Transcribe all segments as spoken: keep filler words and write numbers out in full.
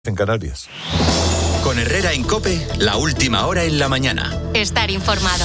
En Canarias. Con Herrera en COPE, la última hora en la mañana. Estar informado.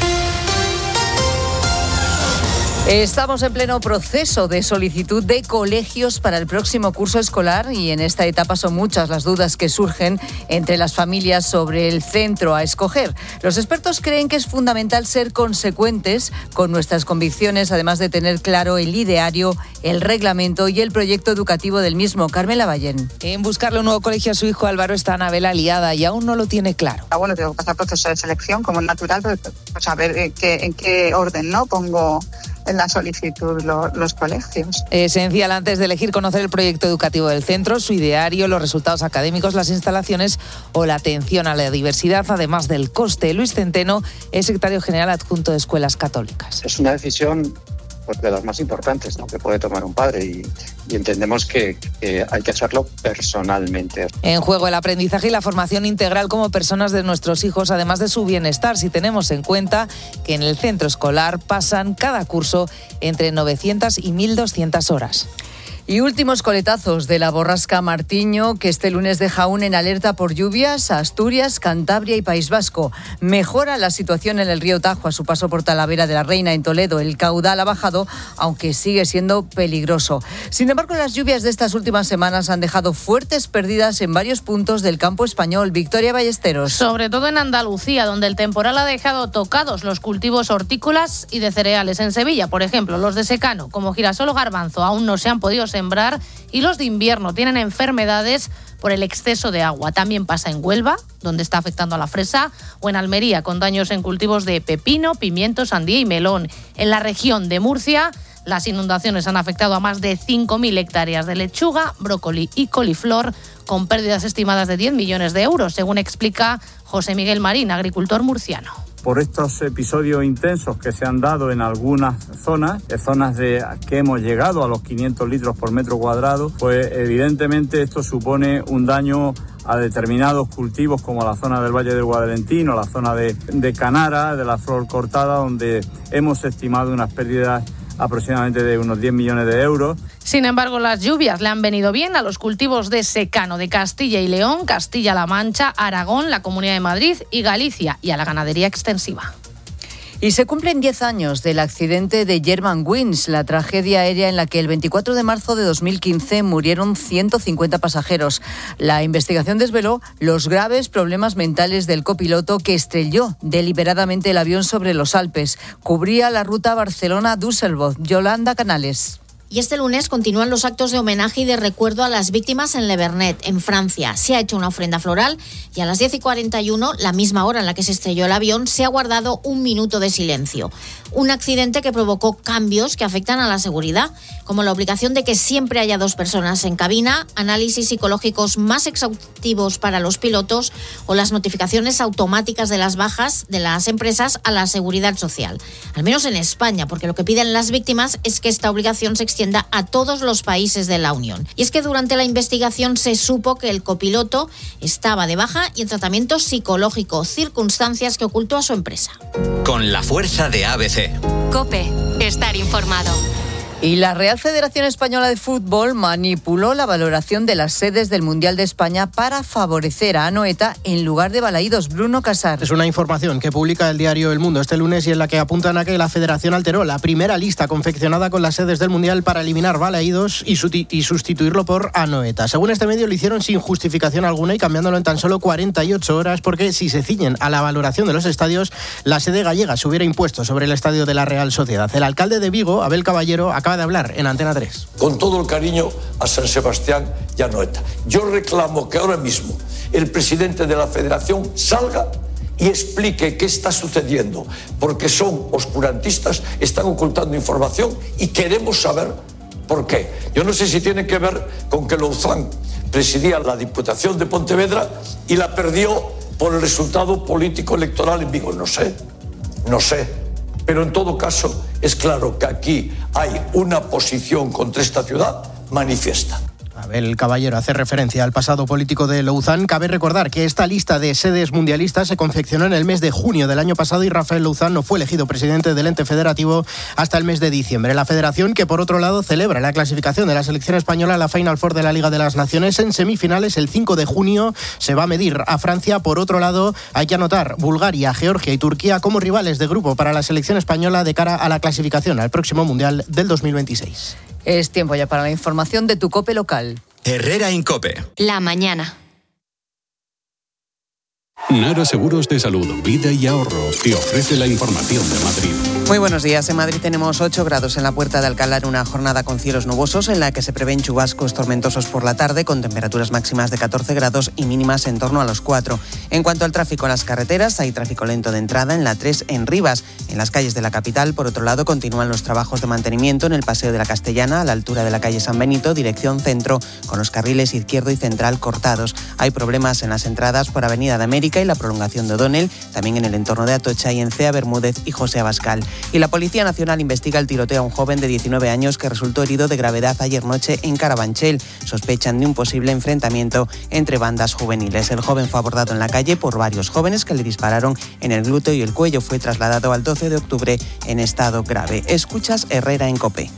Estamos en pleno proceso de solicitud de colegios para el próximo curso escolar y en esta etapa son muchas las dudas que surgen entre las familias sobre el centro a escoger. Los expertos creen que es fundamental ser consecuentes con nuestras convicciones, además de tener claro el ideario, el reglamento y el proyecto educativo del mismo. Carmen Lavallén. En buscarle un nuevo colegio a su hijo Álvaro está Anabela liada y aún no lo tiene claro. Ah, bueno, tengo que pasar proceso de selección como es natural, pero pues, a ver en qué, en qué orden no pongo en la solicitud lo, los colegios. Esencial antes de elegir conocer el proyecto educativo del centro, su ideario, los resultados académicos, las instalaciones o la atención a la diversidad, además del coste. Luis Centeno es secretario general adjunto de Escuelas Católicas. Es una decisión pues, de las más importantes, ¿no?, que puede tomar un padre y, y entendemos que, que hay que hacerlo personalmente. En juego el aprendizaje y la formación integral como personas de nuestros hijos, además de su bienestar, si tenemos en cuenta que en el centro escolar pasan cada curso entre novecientas y mil doscientas horas. Y últimos coletazos de la borrasca Martiño, que este lunes deja aún en alerta por lluvias a Asturias, Cantabria y País Vasco. Mejora la situación en el río Tajo a su paso por Talavera de la Reina en Toledo. El caudal ha bajado, aunque sigue siendo peligroso. Sin embargo, las lluvias de estas últimas semanas han dejado fuertes pérdidas en varios puntos del campo español. Victoria Ballesteros. Sobre todo en Andalucía, donde el temporal ha dejado tocados los cultivos hortícolas y de cereales. En Sevilla, por ejemplo, los de secano, como girasol o garbanzo, aún no se han podido sembrar y los de invierno tienen enfermedades por el exceso de agua. También pasa en Huelva, donde está afectando a la fresa, o en Almería, con daños en cultivos de pepino, pimiento, sandía y melón. En la región de Murcia, las inundaciones han afectado a más de cinco mil hectáreas de lechuga, brócoli y coliflor, con pérdidas estimadas de diez millones de euros, según explica José Miguel Marín, agricultor murciano. Por estos episodios intensos que se han dado en algunas zonas, zonas de que hemos llegado a los quinientos litros por metro cuadrado, pues evidentemente esto supone un daño a determinados cultivos como la zona del Valle del Guadalentino, la zona de, de Canara, de la Flor Cortada, donde hemos estimado unas pérdidas aproximadamente de unos diez millones de euros. Sin embargo, las lluvias le han venido bien a los cultivos de secano de Castilla y León, Castilla-La Mancha, Aragón, la Comunidad de Madrid y Galicia, y a la ganadería extensiva. Y se cumplen diez años del accidente de Germanwings, la tragedia aérea en la que el veinticuatro de marzo de dos mil quince murieron ciento cincuenta pasajeros. La investigación desveló los graves problemas mentales del copiloto que estrelló deliberadamente el avión sobre los Alpes. Cubría la ruta Barcelona-Düsseldorf. Yolanda Canales. Y este lunes continúan los actos de homenaje y de recuerdo a las víctimas en Le Vernet, en Francia. Se ha hecho una ofrenda floral y a las diez y cuarenta y uno, la misma hora en la que se estrelló el avión, se ha guardado un minuto de silencio. Un accidente que provocó cambios que afectan a la seguridad, como la obligación de que siempre haya dos personas en cabina, análisis psicológicos más exhaustivos para los pilotos o las notificaciones automáticas de las bajas de las empresas a la seguridad social. Al menos en España, porque lo que piden las víctimas es que esta obligación se extienda a todos los países de la Unión. Y es que durante la investigación se supo que el copiloto estaba de baja y en tratamiento psicológico, circunstancias que ocultó a su empresa. Con la fuerza de A B C. COPE, estar informado. Y la Real Federación Española de Fútbol manipuló la valoración de las sedes del Mundial de España para favorecer a Anoeta en lugar de Balaídos. Bruno Casar. Es una información que publica el diario El Mundo este lunes y en la que apuntan a que la Federación alteró la primera lista confeccionada con las sedes del Mundial para eliminar Balaídos y, su- y sustituirlo por Anoeta. Según este medio, lo hicieron sin justificación alguna y cambiándolo en tan solo cuarenta y ocho horas, porque si se ciñen a la valoración de los estadios, la sede gallega se hubiera impuesto sobre el estadio de la Real Sociedad. El alcalde de Vigo, Abel Caballero, acaba de hablar en Antena tres. Con todo el cariño a San Sebastián y a Anoeta. Yo reclamo que ahora mismo el presidente de la Federación salga y explique qué está sucediendo, porque son oscurantistas, están ocultando información y queremos saber por qué. Yo no sé si tiene que ver con que Louzán presidía la Diputación de Pontevedra y la perdió por el resultado político electoral en Vigo. No sé, no sé. Pero en todo caso, es claro que aquí hay una posición contra esta ciudad manifiesta. Abel Caballero hace referencia al pasado político de Louzán. Cabe recordar que esta lista de sedes mundialistas se confeccionó en el mes de junio del año pasado y Rafael Louzán no fue elegido presidente del ente federativo hasta el mes de diciembre. La federación, que por otro lado celebra la clasificación de la selección española a la Final Four de la Liga de las Naciones en semifinales el cinco de junio, se va a medir a Francia. Por otro lado, hay que anotar Bulgaria, Georgia y Turquía como rivales de grupo para la selección española de cara a la clasificación al próximo Mundial del dos mil veintiséis. Es tiempo ya para la información de tu COPE local. Herrera Incope. La mañana. Nara Seguros de Salud, Vida y Ahorro te ofrece la información de Madrid. Muy buenos días. En Madrid tenemos ocho grados en la Puerta de Alcalá en una jornada con cielos nubosos en la que se prevén chubascos tormentosos por la tarde con temperaturas máximas de catorce grados y mínimas en torno a los cuatro. En cuanto al tráfico en las carreteras, hay tráfico lento de entrada en la tres en Rivas. En las calles de la capital, por otro lado, continúan los trabajos de mantenimiento en el Paseo de la Castellana a la altura de la calle San Benito, dirección centro, con los carriles izquierdo y central cortados. Hay problemas en las entradas por Avenida de América y la prolongación de O'Donnell, también en el entorno de Atocha y en Cea Bermúdez y José Abascal. Y la Policía Nacional investiga el tiroteo a un joven de diecinueve años que resultó herido de gravedad ayer noche en Carabanchel. Sospechan de un posible enfrentamiento entre bandas juveniles. El joven fue abordado en la calle por varios jóvenes que le dispararon en el glúteo y el cuello. Fue trasladado al doce de octubre en estado grave. Escuchas Herrera en COPE.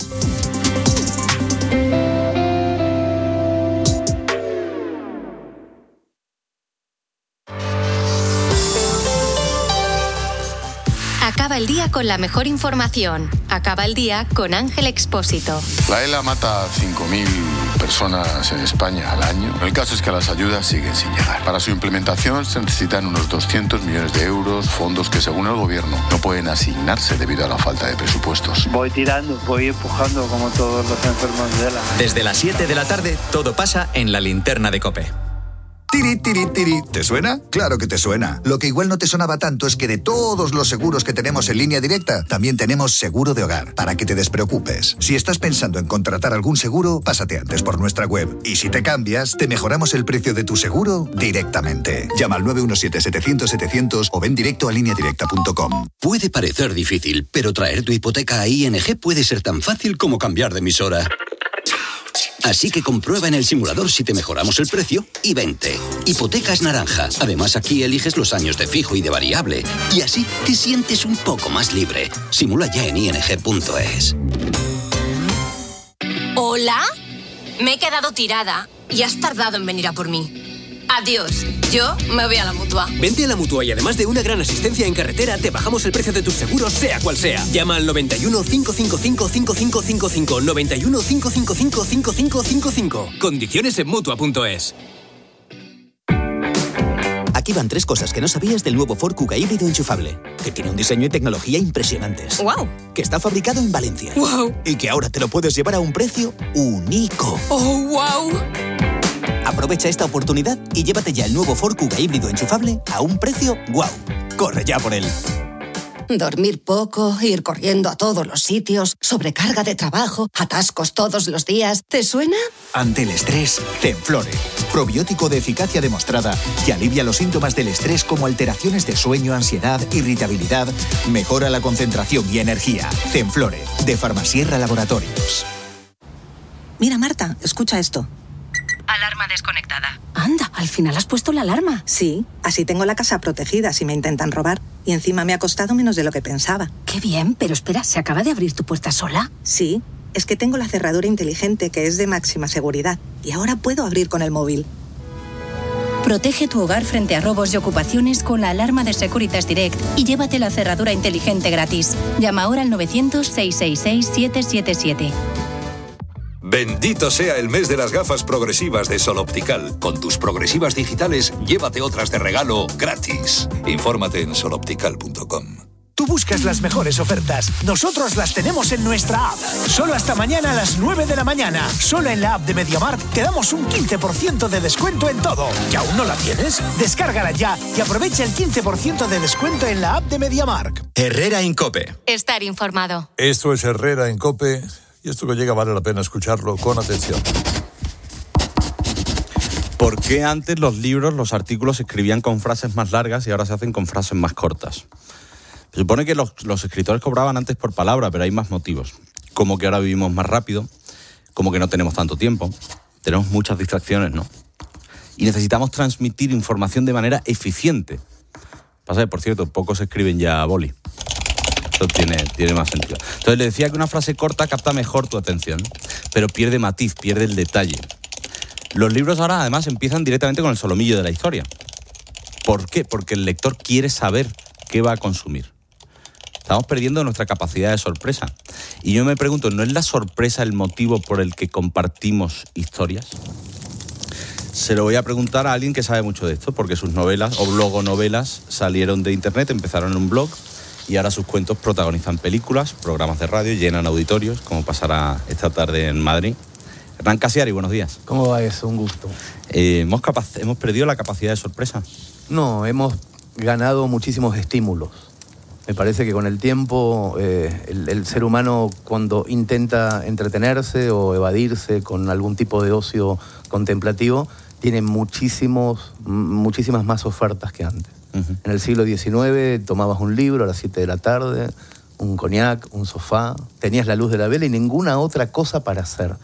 Acaba el día con la mejor información. Acaba el día con Ángel Expósito. La ELA mata a cinco mil personas en España al año. El caso es que las ayudas siguen sin llegar. Para su implementación se necesitan unos doscientos millones de euros, fondos que según el gobierno no pueden asignarse debido a la falta de presupuestos. Voy tirando, voy empujando como todos los enfermos de ELA. Desde las siete de la tarde todo pasa en la linterna de COPE. Tiri, tiri, tiri. ¿Te suena? Claro que te suena. Lo que igual no te sonaba tanto es que de todos los seguros que tenemos en Línea Directa, también tenemos seguro de hogar, para que te despreocupes. Si estás pensando en contratar algún seguro, pásate antes por nuestra web. Y si te cambias, te mejoramos el precio de tu seguro directamente. Llama al nueve uno siete, setecientos, setecientos o ven directo a línea directa punto com. Puede parecer difícil, pero traer tu hipoteca a I N G puede ser tan fácil como cambiar de emisora. Así que comprueba en el simulador si te mejoramos el precio y vente. Hipotecas Naranja. Además, aquí eliges los años de fijo y de variable. Y así te sientes un poco más libre. Simula ya en i n g punto e s. ¿Hola? Me he quedado tirada y has tardado en venir a por mí. Adiós. Yo me voy a la Mutua. Vente a la Mutua y además de una gran asistencia en carretera, te bajamos el precio de tus seguros, sea cual sea. Llama al noventa y uno, cinco cinco cinco, cinco cinco cinco cinco, noventa y uno, cinco cinco cinco, cinco cinco cinco cinco. Condiciones en Mutua punto e s. Aquí van tres cosas que no sabías del nuevo Ford Kuga híbrido enchufable. Que tiene un diseño y tecnología impresionantes. ¡Wow! Que está fabricado en Valencia. ¡Wow! Y que ahora te lo puedes llevar a un precio único. ¡Oh, wow! Aprovecha esta oportunidad y llévate ya el nuevo Ford Kuga híbrido enchufable a un precio guau. Corre ya por él. Dormir poco, ir corriendo a todos los sitios, sobrecarga de trabajo, atascos todos los días. ¿Te suena? Ante el estrés, Zenflore. Probiótico de eficacia demostrada que alivia los síntomas del estrés como alteraciones de sueño, ansiedad, irritabilidad, mejora la concentración y energía. Zenflore, de Farmasierra Laboratorios. Mira, Marta, escucha esto. Alarma desconectada. Anda, al final has puesto la alarma. Sí, así tengo la casa protegida si me intentan robar. Y encima me ha costado menos de lo que pensaba. Qué bien, pero espera, ¿se acaba de abrir tu puerta sola? Sí, es que tengo la cerradura inteligente que es de máxima seguridad. Y ahora puedo abrir con el móvil. Protege tu hogar frente a robos y ocupaciones con la alarma de Securitas Direct y llévate la cerradura inteligente gratis. Llama ahora al novecientos, seiscientos sesenta y seis, siete siete siete. Bendito sea el mes de las gafas progresivas de Sol Optical. Con tus progresivas digitales, llévate otras de regalo gratis. Infórmate en sol optical punto com. Tú buscas las mejores ofertas. Nosotros las tenemos en nuestra app. Solo hasta mañana a las nueve de la mañana. Solo en la app de MediaMarkt te damos un quince por ciento de descuento en todo. ¿Y aún no la tienes? Descárgala ya y aprovecha el quince por ciento de descuento en la app de MediaMarkt. Herrera en COPE. Estar informado. Esto es Herrera en COPE. Y esto que llega vale la pena escucharlo con atención. ¿Por qué antes los libros, los artículos se escribían con frases más largas y ahora se hacen con frases más cortas? Se supone que los, los escritores cobraban antes por palabra, pero hay más motivos. Como que ahora vivimos más rápido, como que no tenemos tanto tiempo, tenemos muchas distracciones, ¿no? Y necesitamos transmitir información de manera eficiente. Pasa que, por cierto, pocos escriben ya a boli. Eso tiene, tiene más sentido. Entonces le decía que una frase corta capta mejor tu atención, pero pierde matiz, pierde el detalle. Los libros ahora, además, empiezan directamente con el solomillo de la historia. ¿Por qué? Porque el lector quiere saber qué va a consumir. Estamos perdiendo nuestra capacidad de sorpresa. Y yo me pregunto, ¿no es la sorpresa el motivo por el que compartimos historias? Se lo voy a preguntar a alguien que sabe mucho de esto, porque sus novelas o blogonovelas salieron de internet, empezaron en un blog y ahora sus cuentos protagonizan películas, programas de radio, llenan auditorios, como pasará esta tarde en Madrid. Hernán Casiari, buenos días. ¿Cómo va eso? Un gusto. Eh, ¿hemos, capaz, ¿Hemos perdido la capacidad de sorpresa? No, hemos ganado muchísimos estímulos. Me parece que con el tiempo eh, el, el ser humano, cuando intenta entretenerse o evadirse con algún tipo de ocio contemplativo, tiene muchísimos, muchísimas más ofertas que antes. Uh-huh. En el siglo diecinueve tomabas un libro a las siete de la tarde, un coñac, un sofá, tenías la luz de la vela y ninguna otra cosa para hacer.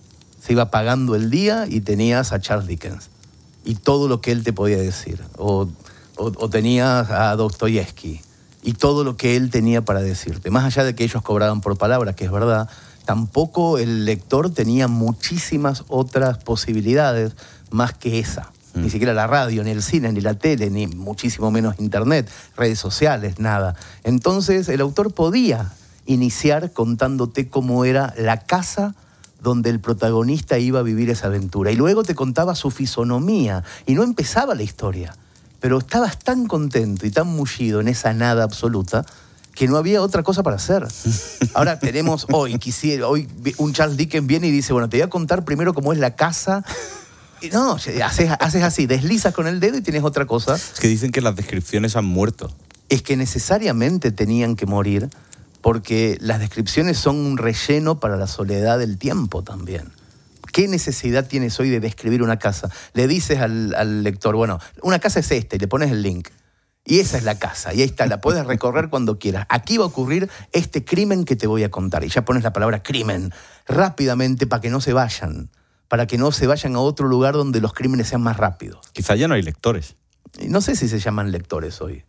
Se iba apagando el día y tenías a Charles Dickens y todo lo que él te podía decir. O, o, o tenías a Dostoyevsky y todo lo que él tenía para decirte. Más allá de que ellos cobraban por palabra, que es verdad, tampoco el lector tenía muchísimas otras posibilidades más que esa. Mm. Ni siquiera la radio, ni el cine, ni la tele, ni muchísimo menos internet, redes sociales, nada. Entonces el autor podía iniciar contándote cómo era la casa donde el protagonista iba a vivir esa aventura. Y luego te contaba su fisonomía y no empezaba la historia. Pero estabas tan contento y tan mullido en esa nada absoluta que no había otra cosa para hacer. Ahora tenemos hoy, quisiera, hoy un Charles Dickens viene y dice, bueno, te voy a contar primero cómo es la casa. Y no, haces, haces así, deslizas con el dedo y tienes otra cosa. Es que dicen que las descripciones han muerto. Es que necesariamente tenían que morir porque las descripciones son un relleno para la soledad del tiempo también. ¿Qué necesidad tienes hoy de describir una casa? Le dices al, al lector, bueno, una casa es esta, y le pones el link. Y esa es la casa, y ahí está, la puedes recorrer cuando quieras. Aquí va a ocurrir este crimen que te voy a contar. Y ya pones la palabra crimen rápidamente para que no se vayan, para que no se vayan a otro lugar donde los crímenes sean más rápidos. Quizá ya no hay lectores. No sé si se llaman lectores hoy.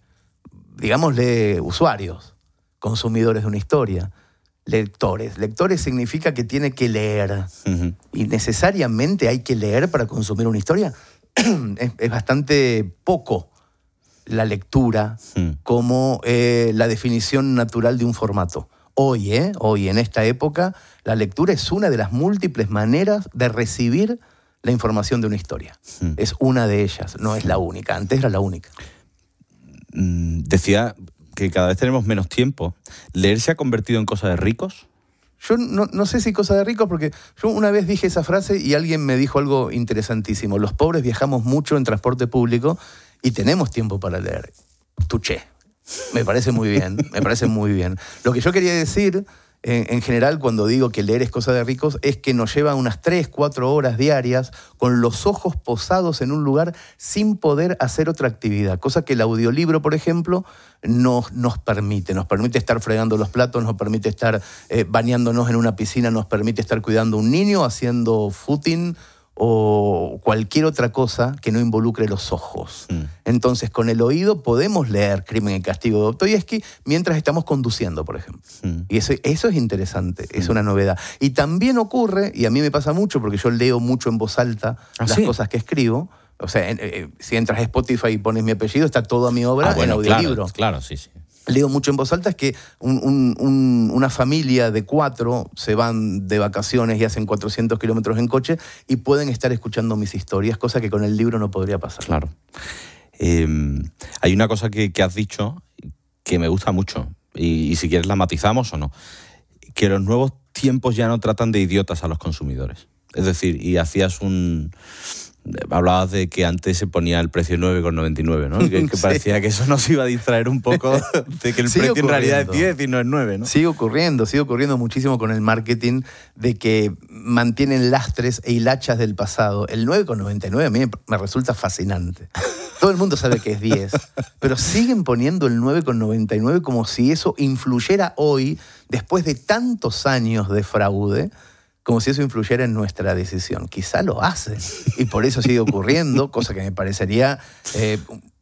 Digámosle usuarios, consumidores de una historia. Lectores. Lectores significa que tiene que leer. Uh-huh. ¿Y necesariamente hay que leer para consumir una historia? es, es bastante poco la lectura uh-huh. como eh, la definición natural de un formato. Hoy, ¿eh? Hoy, en esta época, la lectura es una de las múltiples maneras de recibir la información de una historia. Uh-huh. Es una de ellas, no es la única. Antes era la única. Mm, decía que cada vez tenemos menos tiempo. ¿Leer se ha convertido en cosa de ricos? Yo no, no sé si cosa de ricos, porque yo una vez dije esa frase y alguien me dijo algo interesantísimo. Los pobres viajamos mucho en transporte público y tenemos tiempo para leer. Tuché. Me parece muy bien, me parece muy bien. Lo que yo quería decir, en, en general, cuando digo que leer es cosa de ricos, es que nos lleva unas tres, cuatro horas diarias con los ojos posados en un lugar sin poder hacer otra actividad. Cosa que el audiolibro, por ejemplo, nos, nos permite. Nos permite estar fregando los platos, nos permite estar eh, bañándonos en una piscina, nos permite estar cuidando a un niño, haciendo footing o cualquier otra cosa que no involucre los ojos. Mm. Entonces, con el oído podemos leer Crimen y Castigo de Dostoyevsky mientras estamos conduciendo, por ejemplo. Mm. Y eso, eso es interesante, mm. es una novedad. Y también ocurre, y a mí me pasa mucho, porque yo leo mucho en voz alta ¿Ah, las sí? cosas que escribo. O sea, en, eh, si entras a Spotify y pones mi apellido, está toda mi obra ah, bueno, en audiolibro. Claro, claro, sí, sí. Leo mucho en voz alta, es que un, un, un, una familia de cuatro se van de vacaciones y hacen cuatrocientos kilómetros en coche y pueden estar escuchando mis historias, cosa que con el libro no podría pasar. Claro. Eh, hay una cosa que, que has dicho que me gusta mucho, y, y si quieres la matizamos o no, que los nuevos tiempos ya no tratan de idiotas a los consumidores. Es decir, y hacías un... Hablabas de que antes se ponía el precio nueve con noventa y nueve, ¿no? Que, que parecía sí. que eso nos iba a distraer un poco de que el sigue precio en realidad es diez y no es nueve, ¿no? Sigue ocurriendo, sigue ocurriendo muchísimo con el marketing de que mantienen lastres e hilachas del pasado. El nueve con noventa y nueve a mí me resulta fascinante. Todo el mundo sabe que es diez, pero siguen poniendo el nueve con noventa y nueve como si eso influyera hoy, después de tantos años de fraude, como si eso influyera en nuestra decisión. Quizá lo hace, y por eso sigue ocurriendo, cosa que me parecería eh,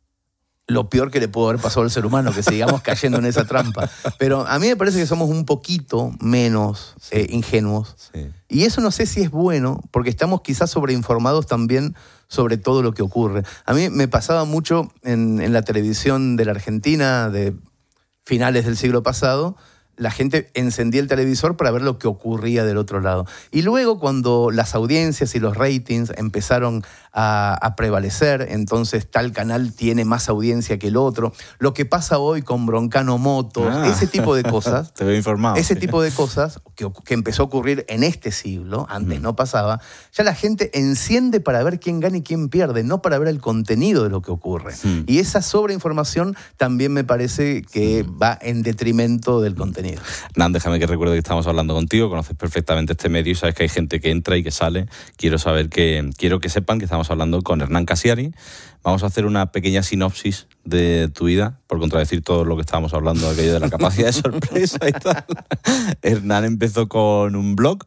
lo peor que le pudo haber pasado al ser humano, que sigamos cayendo en esa trampa. Pero a mí me parece que somos un poquito menos eh, ingenuos. Sí. Y eso no sé si es bueno, porque estamos quizás sobreinformados también sobre todo lo que ocurre. A mí me pasaba mucho en, en la televisión de la Argentina de finales del siglo pasado. La gente encendía el televisor para ver lo que ocurría del otro lado. Y luego, cuando las audiencias y los ratings empezaron a, a prevalecer, entonces tal canal tiene más audiencia que el otro. Lo que pasa hoy con Broncano Motos, ah, ese tipo de cosas. Te veo informado. Ese tipo de cosas que, que empezó a ocurrir en este siglo, antes mm. no pasaba, ya la gente enciende para ver quién gana y quién pierde, no para ver el contenido de lo que ocurre. Mm. Y esa sobreinformación también me parece que mm. va en detrimento del contenido. Nan, déjame que recuerde que estamos hablando contigo, conoces perfectamente este medio y sabes que hay gente que entra y que sale. Quiero saber que, quiero que sepan que estamos hablando con Hernán Cassiari. Vamos a hacer una pequeña sinopsis de tu vida, por contradecir todo lo que estábamos hablando, aquello de la capacidad de sorpresa y tal. Hernán empezó con un blog,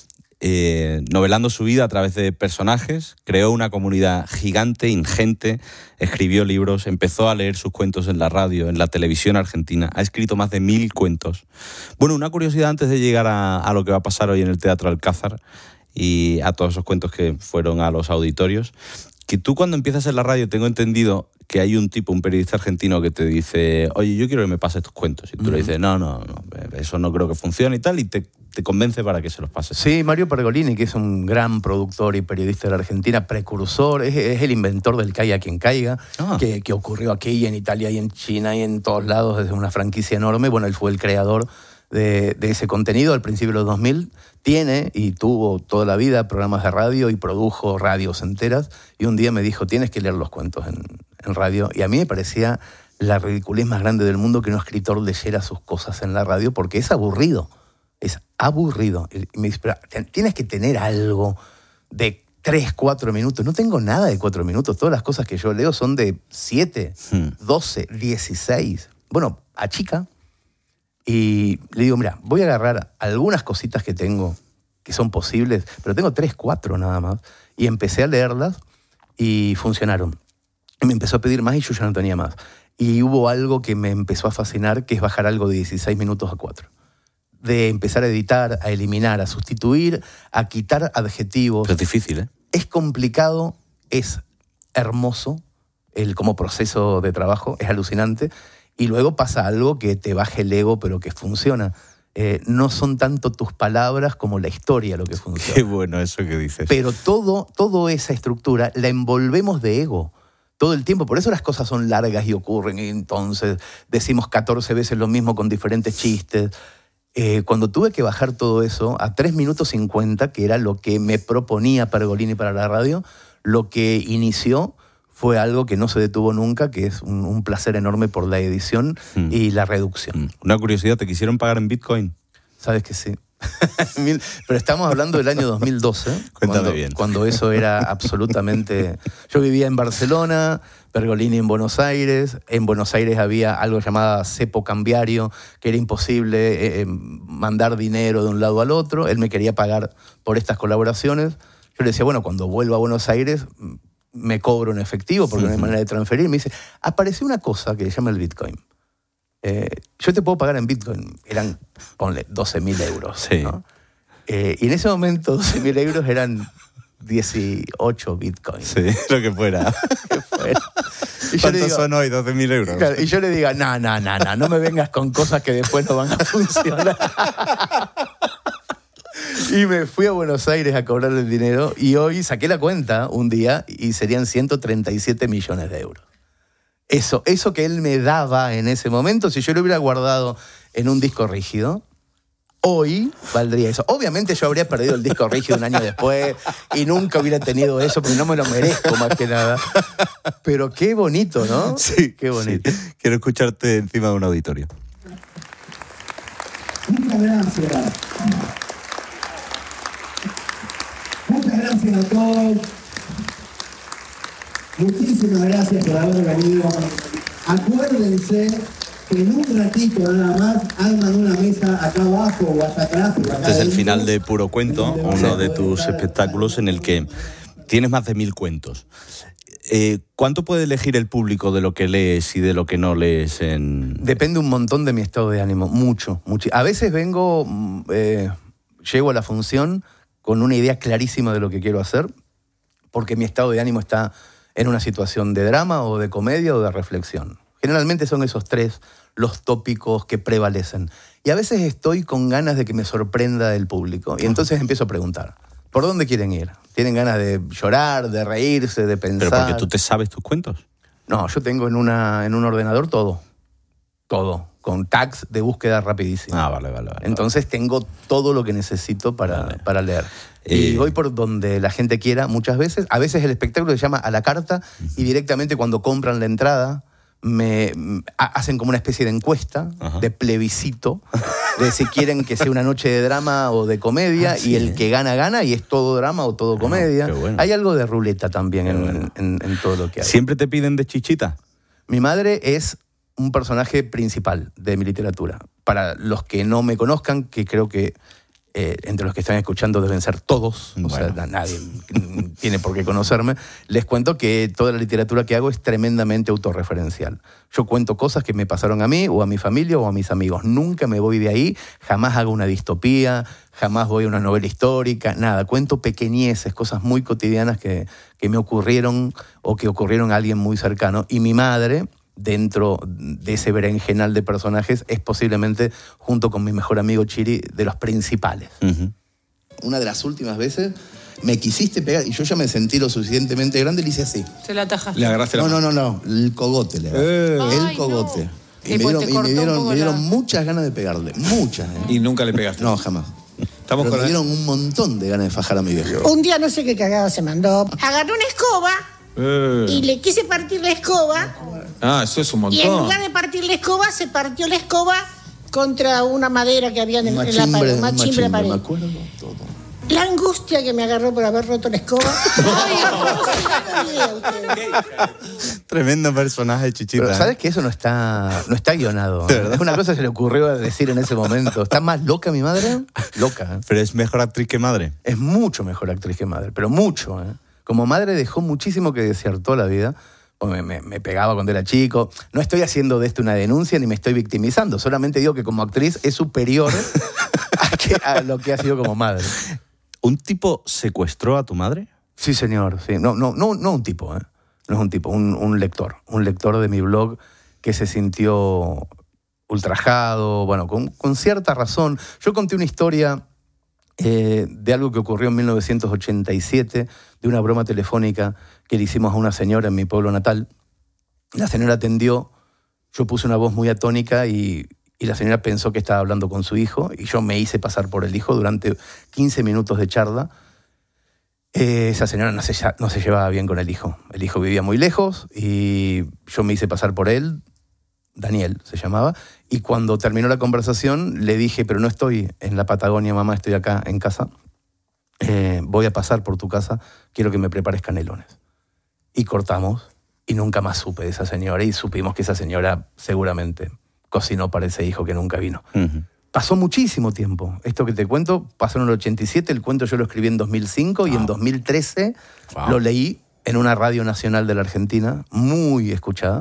Eh, novelando su vida a través de personajes, creó una comunidad gigante, ingente, escribió libros, empezó a leer sus cuentos en la radio, en la televisión argentina, ha escrito más de mil cuentos. Bueno, una curiosidad antes de llegar a, a lo que va a pasar hoy en el Teatro Alcázar y a todos esos cuentos que fueron a los auditorios, que tú cuando empiezas en la radio, tengo entendido que hay un tipo, un periodista argentino que te dice, oye, yo quiero que me pases tus cuentos. Y tú uh-huh. le dices, no, no, no, eso no creo que funcione y tal, y te, te convence para que se los pases. Sí, Mario Pergolini, que es un gran productor y periodista de la Argentina, precursor, es, es el inventor del Caiga quien caiga, ah. que, que ocurrió aquí y en Italia y en China y en todos lados, desde una franquicia enorme. Bueno, él fue el creador de, de ese contenido al principio de los dos mil. Tiene y tuvo toda la vida programas de radio y produjo radios enteras. Y un día me dijo, tienes que leer los cuentos en, en radio. Y a mí me parecía la ridiculez más grande del mundo que un escritor leyera sus cosas en la radio, porque es aburrido. Es aburrido. Y me dice, pero tienes que tener algo de tres, cuatro minutos. No tengo nada de cuatro minutos. Todas las cosas que yo leo son de siete, doce, dieciséis. Bueno, a chica. Y le digo, mira, voy a agarrar algunas cositas que tengo, que son posibles, pero tengo tres, cuatro nada más. Y empecé a leerlas y funcionaron. Y me empezó a pedir más y yo ya no tenía más. Y hubo algo que me empezó a fascinar, que es bajar algo de dieciséis minutos a cuatro. De empezar a editar, a eliminar, a sustituir, a quitar adjetivos. Pero es difícil, ¿eh? Es complicado, es hermoso, el, como proceso de trabajo, es alucinante. Y luego pasa algo que te baja el ego, pero que funciona. Eh, no son tanto tus palabras como la historia lo que funciona. Qué bueno eso que dices. Pero todo, toda esa estructura la envolvemos de ego todo el tiempo. Por eso las cosas son largas y ocurren. Y entonces decimos catorce veces lo mismo con diferentes chistes. Eh, cuando tuve que bajar todo eso a tres minutos cincuenta, que era lo que me proponía Pergolini para la radio, lo que inició fue algo que no se detuvo nunca, que es un, un placer enorme por la edición mm. y la reducción. Mm. Una curiosidad, ¿te quisieron pagar en Bitcoin? Sabes que sí. Pero estamos hablando del año dos mil doce, Cuéntame cuando, bien. cuando eso era absolutamente... Yo vivía en Barcelona, Pergolini en Buenos Aires. En Buenos Aires había algo llamado cepo cambiario, que era imposible eh, mandar dinero de un lado al otro. Él me quería pagar por estas colaboraciones. Yo le decía, bueno, cuando vuelva a Buenos Aires me cobro en efectivo porque no hay manera de transferir. Me dice, apareció una cosa que se llama el Bitcoin. Eh, yo te puedo pagar en Bitcoin. Eran, ponle, doce mil euros. Sí. ¿no? Eh, y en ese momento doce mil euros eran dieciocho Bitcoins. Sí, lo que fuera. que fuera. Y ¿Cuántos digo, son hoy? doce mil euros. Claro, y yo le digo, no, no, no, no, no me vengas con cosas que después no van a funcionar. Y me fui a Buenos Aires a cobrar el dinero y hoy saqué la cuenta un día y serían ciento treinta y siete millones de euros. Eso, eso que él me daba en ese momento, si yo lo hubiera guardado en un disco rígido, hoy valdría eso. Obviamente yo habría perdido el disco rígido un año después y nunca hubiera tenido eso porque no me lo merezco más que nada. Pero qué bonito, ¿no? Sí, qué bonito. Sí. Quiero escucharte encima de un auditorio. Muchas gracias. Muchas gracias a todos. Muchísimas gracias por haber venido. Acuérdense que en un ratito nada más arman una mesa acá abajo o hasta atrás. O acá Este es el adentro. final de Puro Cuento, uno de tus espectáculos en el que tienes más de mil cuentos. Eh, ¿Cuánto puede elegir el público de lo que lees y de lo que no lees en...? Depende un montón de mi estado de ánimo, mucho, mucho. A veces vengo, eh, llego a la función con una idea clarísima de lo que quiero hacer, porque mi estado de ánimo está en una situación de drama o de comedia o de reflexión. Generalmente son esos tres los tópicos que prevalecen. Y a veces estoy con ganas de que me sorprenda el público. Y entonces empiezo a preguntar, ¿por dónde quieren ir? ¿Tienen ganas de llorar, de reírse, de pensar? ¿Pero porque tú te sabes tus cuentos? No, yo tengo en, una, en un ordenador todo. Todo. Con tags de búsqueda rapidísima. Ah, vale, vale. vale Entonces vale. tengo todo lo que necesito para, vale. para leer. Eh, y voy por donde la gente quiera muchas veces. A veces el espectáculo se llama a la carta uh-huh. y directamente cuando compran la entrada me a, hacen como una especie de encuesta, uh-huh. de plebiscito, de si quieren que sea una noche de drama o de comedia, ah, sí, y el eh. que gana, gana, y es todo drama o todo comedia. Oh, bueno. Hay algo de ruleta también en, bueno. en, en todo lo que hay. ¿Siempre te piden de chichita? Mi madre es un personaje principal de mi literatura. Para los que no me conozcan, que creo que eh, entre los que están escuchando deben ser todos, bueno. o sea, nadie tiene por qué conocerme, les cuento que toda la literatura que hago es tremendamente autorreferencial. Yo cuento cosas que me pasaron a mí, o a mi familia, o a mis amigos. Nunca me voy de ahí, jamás hago una distopía, jamás voy a una novela histórica, nada. Cuento pequeñeces, cosas muy cotidianas que, que me ocurrieron o que ocurrieron a alguien muy cercano. Y mi madre, dentro de ese berenjenal de personajes, es posiblemente, junto con mi mejor amigo Chiri, de los principales. Uh-huh. Una de las últimas veces me quisiste pegar y yo ya me sentí lo suficientemente grande y le hice así. Se la atajaste. Le agarraste la mano. No, no, no, no, el cogote le agarré. Eh. El Ay, cogote. No. Y, y, me dieron, y me dieron, me dieron muchas ganas de pegarle, muchas. ¿eh? ¿Y nunca le pegaste? No, jamás. Estamos Pero con me dieron un montón de ganas de fajar a mi viejo. Un día no sé qué cagada se mandó. Agarró una escoba eh. y le quise partir la escoba. Ah, eso es un montón. Y en lugar de partir la escoba, se partió la escoba contra una madera que había en, en la pared. Un machimbre de pared. Me acuerdo todo. La angustia que me agarró por haber roto la escoba. Tremendo personaje, Chichita. Pero ¿sabes que eso no está, no está guionado? ¿Eh? Es una cosa que se le ocurrió decir en ese momento. ¿Está más loca mi madre? Loca. ¿eh? ¿Pero es mejor actriz que madre? Es mucho mejor actriz que madre, pero mucho. ¿eh? Como madre dejó muchísimo que desear toda la vida. Me, me, me pegaba cuando era chico. No estoy haciendo de esto una denuncia ni me estoy victimizando. Solamente digo que como actriz es superior a, que, a lo que ha sido como madre. ¿Un tipo secuestró a tu madre? Sí, señor. Sí. No, no, no, no un tipo, ¿eh? No es un tipo, un, un lector. Un lector de mi blog que se sintió ultrajado, bueno, con, con cierta razón. Yo conté una historia eh, de algo que ocurrió en mil novecientos ochenta y siete, de una broma telefónica que le hicimos a una señora en mi pueblo natal. La señora atendió, yo puse una voz muy atónica y... Y la señora pensó que estaba hablando con su hijo y yo me hice pasar por el hijo durante quince minutos de charla. Eh, esa señora no se, no se llevaba bien con el hijo. El hijo vivía muy lejos y yo me hice pasar por él. Daniel se llamaba. Y cuando terminó la conversación le dije, pero no estoy en la Patagonia, mamá, estoy acá en casa. Eh, voy a pasar por tu casa, quiero que me prepares canelones. Y cortamos y nunca más supe de esa señora y supimos que esa señora seguramente cocinó para ese hijo que nunca vino. Uh-huh. Pasó muchísimo tiempo. Esto que te cuento pasó en el ochenta y siete, el cuento yo lo escribí en dos mil cinco wow. y en dos mil trece wow. lo leí en una radio nacional de la Argentina, muy escuchada,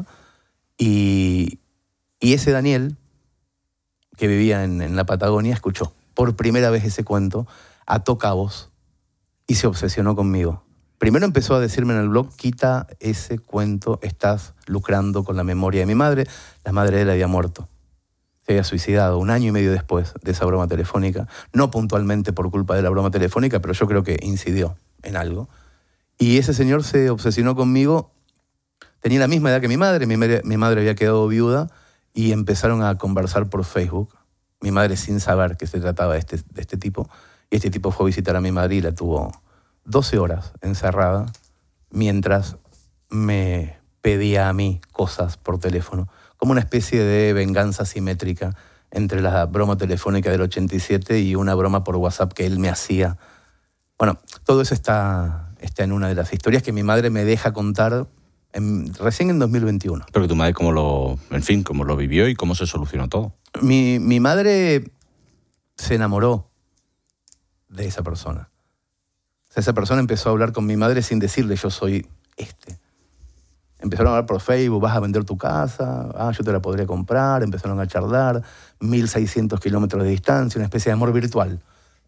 y, y ese Daniel, que vivía en, en la Patagonia, escuchó por primera vez ese cuento, ató cabos y se obsesionó conmigo. Primero empezó a decirme en el blog, quita ese cuento, estás lucrando con la memoria de mi madre. La madre de él había muerto. Se había suicidado un año y medio después de esa broma telefónica. No puntualmente por culpa de la broma telefónica, pero yo creo que incidió en algo. Y ese señor se obsesionó conmigo. Tenía la misma edad que mi madre. Mi madre, mi madre había quedado viuda y empezaron a conversar por Facebook. Mi madre sin saber que se trataba de este, de este tipo. Y este tipo fue a visitar a mi madre y la tuvo doce horas encerrada mientras me pedía a mí cosas por teléfono, como una especie de venganza simétrica entre la broma telefónica del ochenta y siete y una broma por WhatsApp que él me hacía. Bueno, todo eso está, está en una de las historias que mi madre me deja contar en, recién en dos mil veintiuno. Pero que tu madre cómo lo, en fin, cómo lo vivió y cómo se solucionó todo. Mi, mi madre se enamoró de esa persona. O sea, esa persona empezó a hablar con mi madre sin decirle yo soy este. Empezaron a hablar por Facebook, vas a vender tu casa, ah, yo te la podría comprar, empezaron a charlar, mil seiscientos kilómetros de distancia, una especie de amor virtual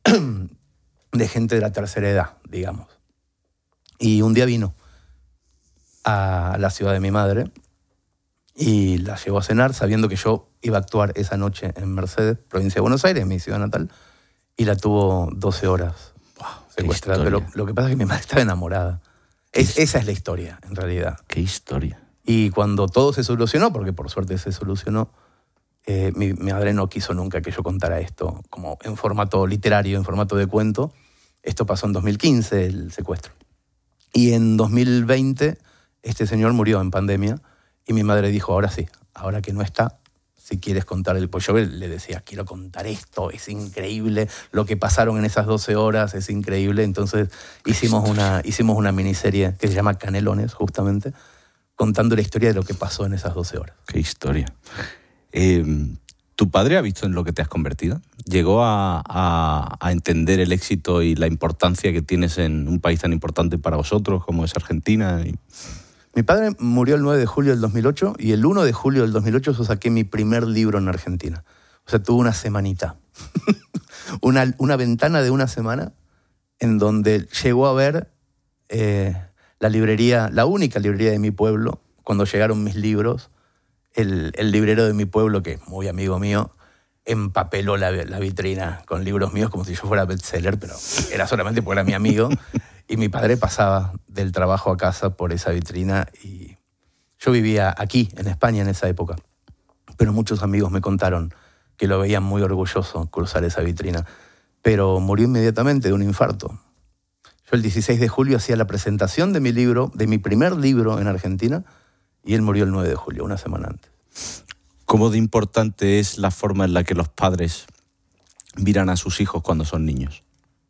de gente de la tercera edad, digamos. Y un día vino a la ciudad de mi madre y la llevó a cenar sabiendo que yo iba a actuar esa noche en Mercedes, provincia de Buenos Aires, mi ciudad natal, y la tuvo doce horas wow, secuestrada. Pero lo que pasa es que mi madre estaba enamorada. Es, esa es la historia, en realidad. ¿Qué historia? Y cuando todo se solucionó, porque por suerte se solucionó, eh, mi, mi madre no quiso nunca que yo contara esto como en formato literario, en formato de cuento. Esto pasó en dos mil quince, el secuestro. Y en dos mil veinte, este señor murió en pandemia y mi madre dijo, ahora sí, ahora que no está, si quieres contar el... Pues yo le decía, quiero contar esto, es increíble, lo que pasaron en esas doce horas es increíble. Entonces hicimos una, hicimos una miniserie que se llama Canelones, justamente, contando la historia de lo que pasó en esas doce horas. Qué historia. Eh, ¿Tu padre ha visto en lo que te has convertido? ¿Llegó a, a, a entender el éxito y la importancia que tienes en un país tan importante para vosotros como es Argentina? Y... Mi padre murió el nueve de julio del dos mil ocho y el uno de julio del dos mil ocho yo saqué mi primer libro en Argentina. O sea, tuve una semanita. una, una ventana de una semana en donde llegó a ver eh, la librería, la única librería de mi pueblo, cuando llegaron mis libros, el, el librero de mi pueblo, que es muy amigo mío, empapeló la, la vitrina con libros míos como si yo fuera bestseller, pero era solamente porque era mi amigo. Y mi padre pasaba del trabajo a casa por esa vitrina y yo vivía aquí, en España, en esa época. Pero muchos amigos me contaron que lo veían muy orgulloso cruzar esa vitrina. Pero murió inmediatamente de un infarto. Yo el dieciséis de julio hacía la presentación de mi libro, de mi primer libro en Argentina, y él murió el nueve de julio, una semana antes. ¿Cómo de importante es la forma en la que los padres miran a sus hijos cuando son niños?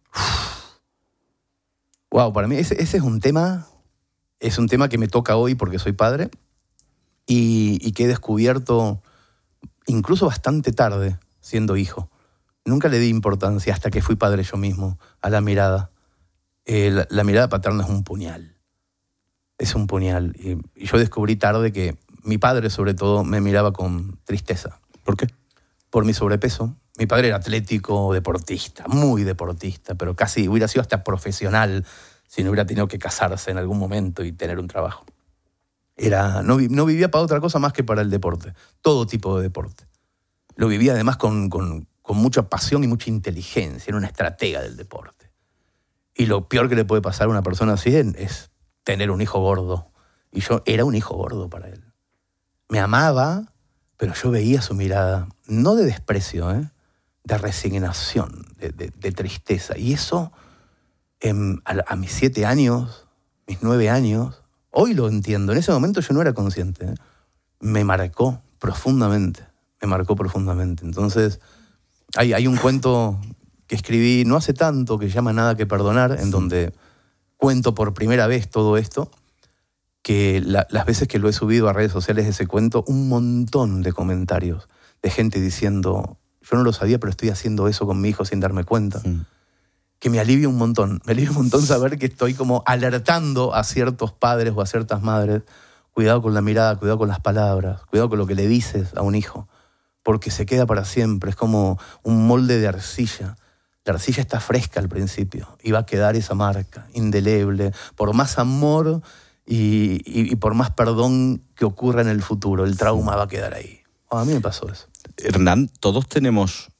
Wow, para mí ese, ese es un tema, es un tema que me toca hoy porque soy padre y, y que he descubierto incluso bastante tarde siendo hijo. Nunca le di importancia hasta que fui padre yo mismo a la mirada. Eh, la, la mirada paterna es un puñal, es un puñal. Y, y yo descubrí tarde que mi padre sobre todo me miraba con tristeza. ¿Por qué? Por mi sobrepeso. Mi padre era atlético, deportista, muy deportista, pero casi hubiera sido hasta profesional si no hubiera tenido que casarse en algún momento y tener un trabajo. Era, no, no vivía para otra cosa más que para el deporte, todo tipo de deporte. Lo vivía además con, con, con mucha pasión y mucha inteligencia, era una estratega del deporte. Y lo peor que le puede pasar a una persona así es tener un hijo gordo. Y yo era un hijo gordo para él. Me amaba, pero yo veía su mirada, no de desprecio, ¿eh? de resignación, de, de, de tristeza. Y eso, en, a, a mis siete años, mis nueve años, hoy lo entiendo. En ese momento yo no era consciente. ¿eh? Me marcó profundamente, me marcó profundamente. Entonces, hay, hay un cuento que escribí no hace tanto, que se llama Nada que perdonar, en donde cuento por primera vez todo esto, que la, las veces que lo he subido a redes sociales ese cuento, un montón de comentarios de gente diciendo... Yo no lo sabía, pero estoy haciendo eso con mi hijo sin darme cuenta. Sí. Que me alivia un montón. Me alivia un montón saber que estoy como alertando a ciertos padres o a ciertas madres. Cuidado con la mirada, cuidado con las palabras, cuidado con lo que le dices a un hijo. Porque se queda para siempre. Es como un molde de arcilla. La arcilla está fresca al principio y va a quedar esa marca indeleble. Por más amor y, y, y por más perdón que ocurra en el futuro, el trauma va a quedar ahí. A mí me pasó eso. Hernán, todos tenemos,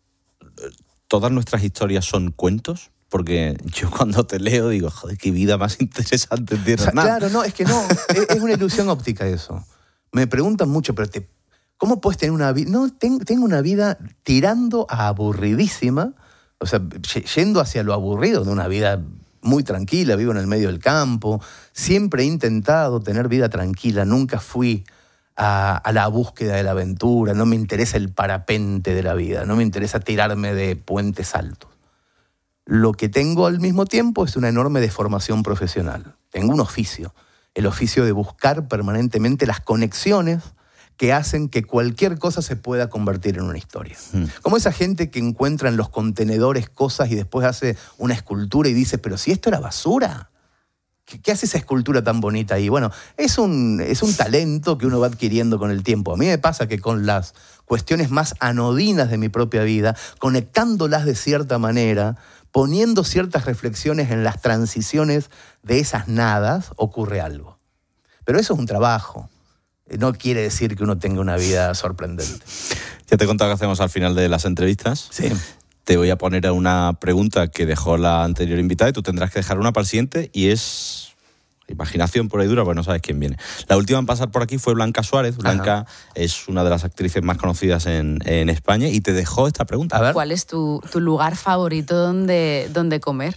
todas nuestras historias son cuentos, porque yo cuando te leo digo, joder, qué vida más interesante tiene o sea, Hernán. Claro, no, es que no, es, es una ilusión óptica eso. Me preguntan mucho, pero te, ¿cómo puedes tener una vida? No, ten, tengo una vida tirando a aburridísima, o sea, yendo hacia lo aburrido de una vida muy tranquila, vivo en el medio del campo, siempre he intentado tener vida tranquila, nunca fui... A, a la búsqueda de la aventura, no me interesa el parapente de la vida, no me interesa tirarme de puentes altos. Lo que tengo al mismo tiempo es una enorme deformación profesional. Tengo un oficio el oficio de buscar permanentemente las conexiones que hacen que cualquier cosa se pueda convertir en una historia. Mm. Como esa gente que encuentra en los contenedores cosas y después hace una escultura y dice, pero si esto era basura, ¿qué, qué hace esa escultura tan bonita ahí? Bueno, es un, es un talento que uno va adquiriendo con el tiempo. A mí me pasa que con las cuestiones más anodinas de mi propia vida, conectándolas de cierta manera, poniendo ciertas reflexiones en las transiciones de esas nadas, ocurre algo. Pero eso es un trabajo. No quiere decir que uno tenga una vida sorprendente. Ya te he contado que hacemos al final de las entrevistas. Sí. Te voy a poner una pregunta que dejó la anterior invitada y tú tendrás que dejar una para el siguiente y es imaginación pura y dura, pues no sabes quién viene. La última en pasar por aquí fue Blanca Suárez. Blanca Ajá. es una de las actrices más conocidas en, en España y te dejó esta pregunta. A ver. ¿Cuál es tu, tu lugar favorito donde, donde comer?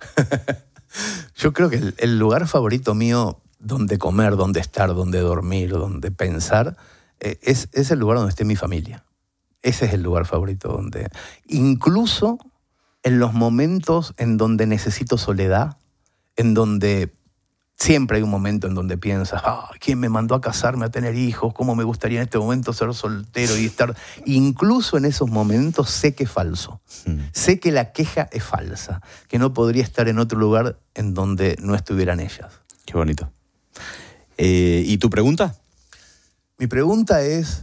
Yo creo que el, el lugar favorito mío donde comer, donde estar, donde dormir, donde pensar, eh, es, es el lugar donde esté mi familia. Ese es el lugar favorito donde... Incluso en los momentos en donde necesito soledad, en donde siempre hay un momento en donde piensas, ah, ¿quién me mandó a casarme, a tener hijos? ¿Cómo me gustaría en este momento ser soltero y estar...? Incluso en esos momentos sé que es falso. Mm. Sé que la queja es falsa, que no podría estar en otro lugar en donde no estuvieran ellas. Qué bonito. Eh, ¿Y tu pregunta? Mi pregunta es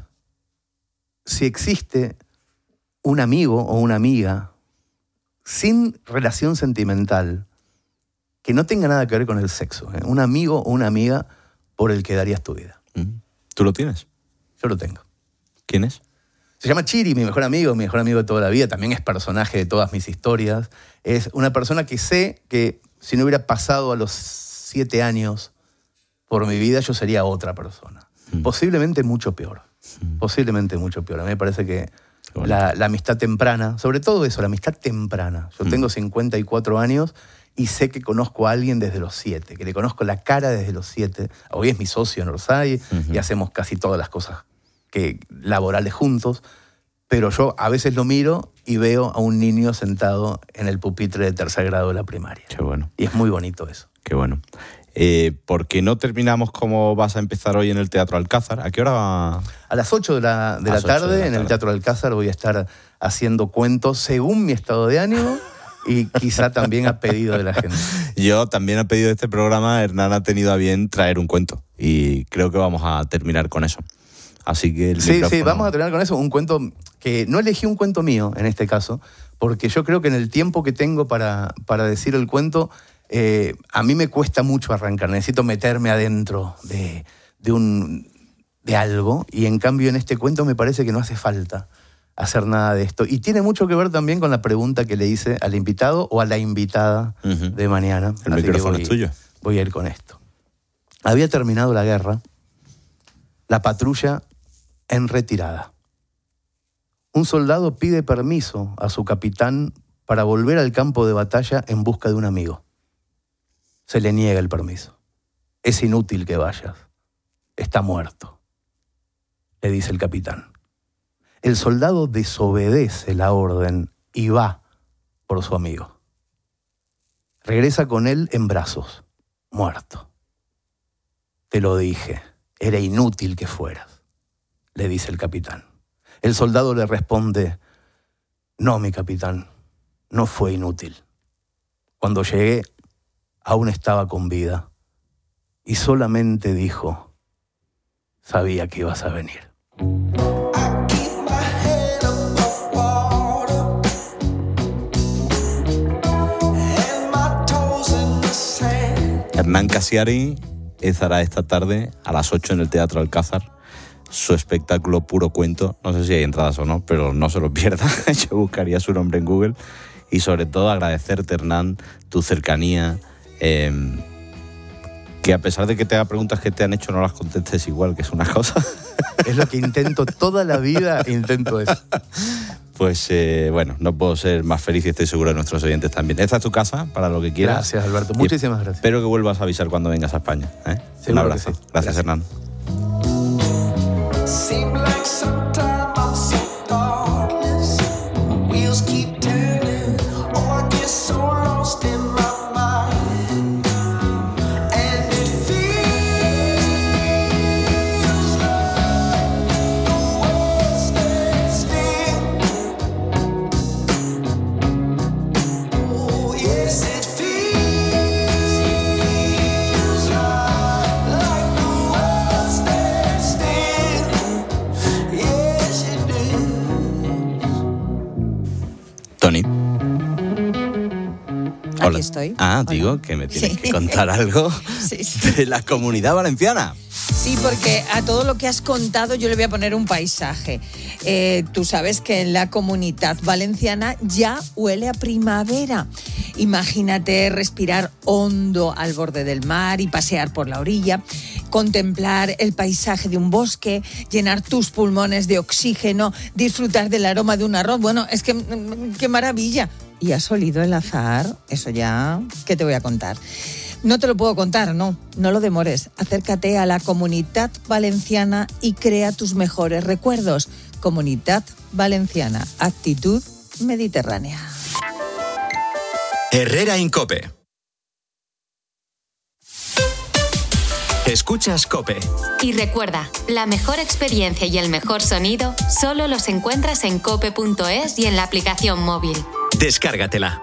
si existe un amigo o una amiga sin relación sentimental que no tenga nada que ver con el sexo. ¿eh? Un amigo o una amiga por el que darías tu vida. ¿Tú lo tienes? Yo lo tengo. ¿Quién es? Se llama Chiri, mi mejor amigo, mi mejor amigo de toda la vida. También es personaje de todas mis historias. Es una persona que sé que si no hubiera pasado a los siete años por mi vida, yo sería otra persona. Mm. Posiblemente mucho peor. Mm. Posiblemente mucho peor. A mí me parece que bueno. la, la amistad temprana, sobre todo eso, la amistad temprana. Yo mm. tengo cincuenta y cuatro años y sé que conozco a alguien desde los siete, que le conozco la cara desde los siete. Hoy es mi socio en Orsay uh-huh. y hacemos casi todas las cosas que, laborales juntos. Pero yo a veces lo miro y veo a un niño sentado en el pupitre de tercer grado de la primaria. Qué bueno. Y es muy bonito eso. Qué bueno. Eh, ¿Por qué no terminamos como vas a empezar hoy en el Teatro Alcázar? ¿A qué hora va? A las ocho de la, de la tarde de la en tarde. El Teatro Alcázar voy a estar haciendo cuentos según mi estado de ánimo y quizá también a pedido de la gente. Yo también a pedido de este programa, Hernán ha tenido a bien traer un cuento y creo que vamos a terminar con eso. Así que el Sí, micrófono... sí, vamos a terminar con eso. Un cuento que no elegí un cuento mío en este caso, porque yo creo que en el tiempo que tengo para, para decir el cuento... Eh, a mí me cuesta mucho arrancar, necesito meterme adentro de, de, un, de algo y en cambio en este cuento me parece que no hace falta hacer nada de esto. Y tiene mucho que ver también con la pregunta que le hice al invitado o a la invitada uh-huh. de mañana. El Así micrófono voy, es tuyo. Voy a ir con esto. Había terminado la guerra, la patrulla en retirada. Un soldado pide permiso a su capitán para volver al campo de batalla en busca de un amigo. Se le niega el permiso. Es inútil que vayas. Está muerto, le dice el capitán. El soldado desobedece la orden y va por su amigo. Regresa con él en brazos, muerto. Te lo dije, era inútil que fueras, le dice el capitán. El soldado le responde, no, mi capitán, no fue inútil. Cuando llegué, aún estaba con vida y solamente dijo, sabía que ibas a venir. Hernán Casiari estará esta tarde a las ocho en el Teatro Alcázar. Su espectáculo Puro Cuento. No sé si hay entradas o no, pero no se lo pierda. Yo buscaría su nombre en Google. Y sobre todo agradecerte, Hernán, tu cercanía. Eh, que a pesar de que te haga preguntas que te han hecho, no las contestes igual, que es una cosa. Es lo que intento toda la vida, intento eso. Pues eh, bueno, no puedo ser más feliz y estoy seguro de nuestros oyentes también. Esta es tu casa, para lo que quieras. Gracias, Alberto. Muchísimas gracias. Espero que vuelvas a avisar cuando vengas a España. ¿eh? Un abrazo. Sí. Gracias, gracias, Hernán. estoy. Ah, digo que me tienes sí. que contar algo sí, sí. de la Comunidad Valenciana. Sí, porque a todo lo que has contado yo le voy a poner un paisaje. Eh, tú sabes que en la Comunidad Valenciana ya huele a primavera. Imagínate respirar hondo al borde del mar y pasear por la orilla, contemplar el paisaje de un bosque, llenar tus pulmones de oxígeno, disfrutar del aroma de un arroz. Bueno, es que qué maravilla. ¿Y has olido el azahar? Eso ya, ¿qué te voy a contar? No te lo puedo contar, no, no lo demores. Acércate a la Comunidad Valenciana y crea tus mejores recuerdos. Comunidad Valenciana, actitud mediterránea. Herrera en COPE. Escuchas COPE. Y recuerda, la mejor experiencia y el mejor sonido solo los encuentras en cope punto es y en la aplicación móvil. Descárgatela.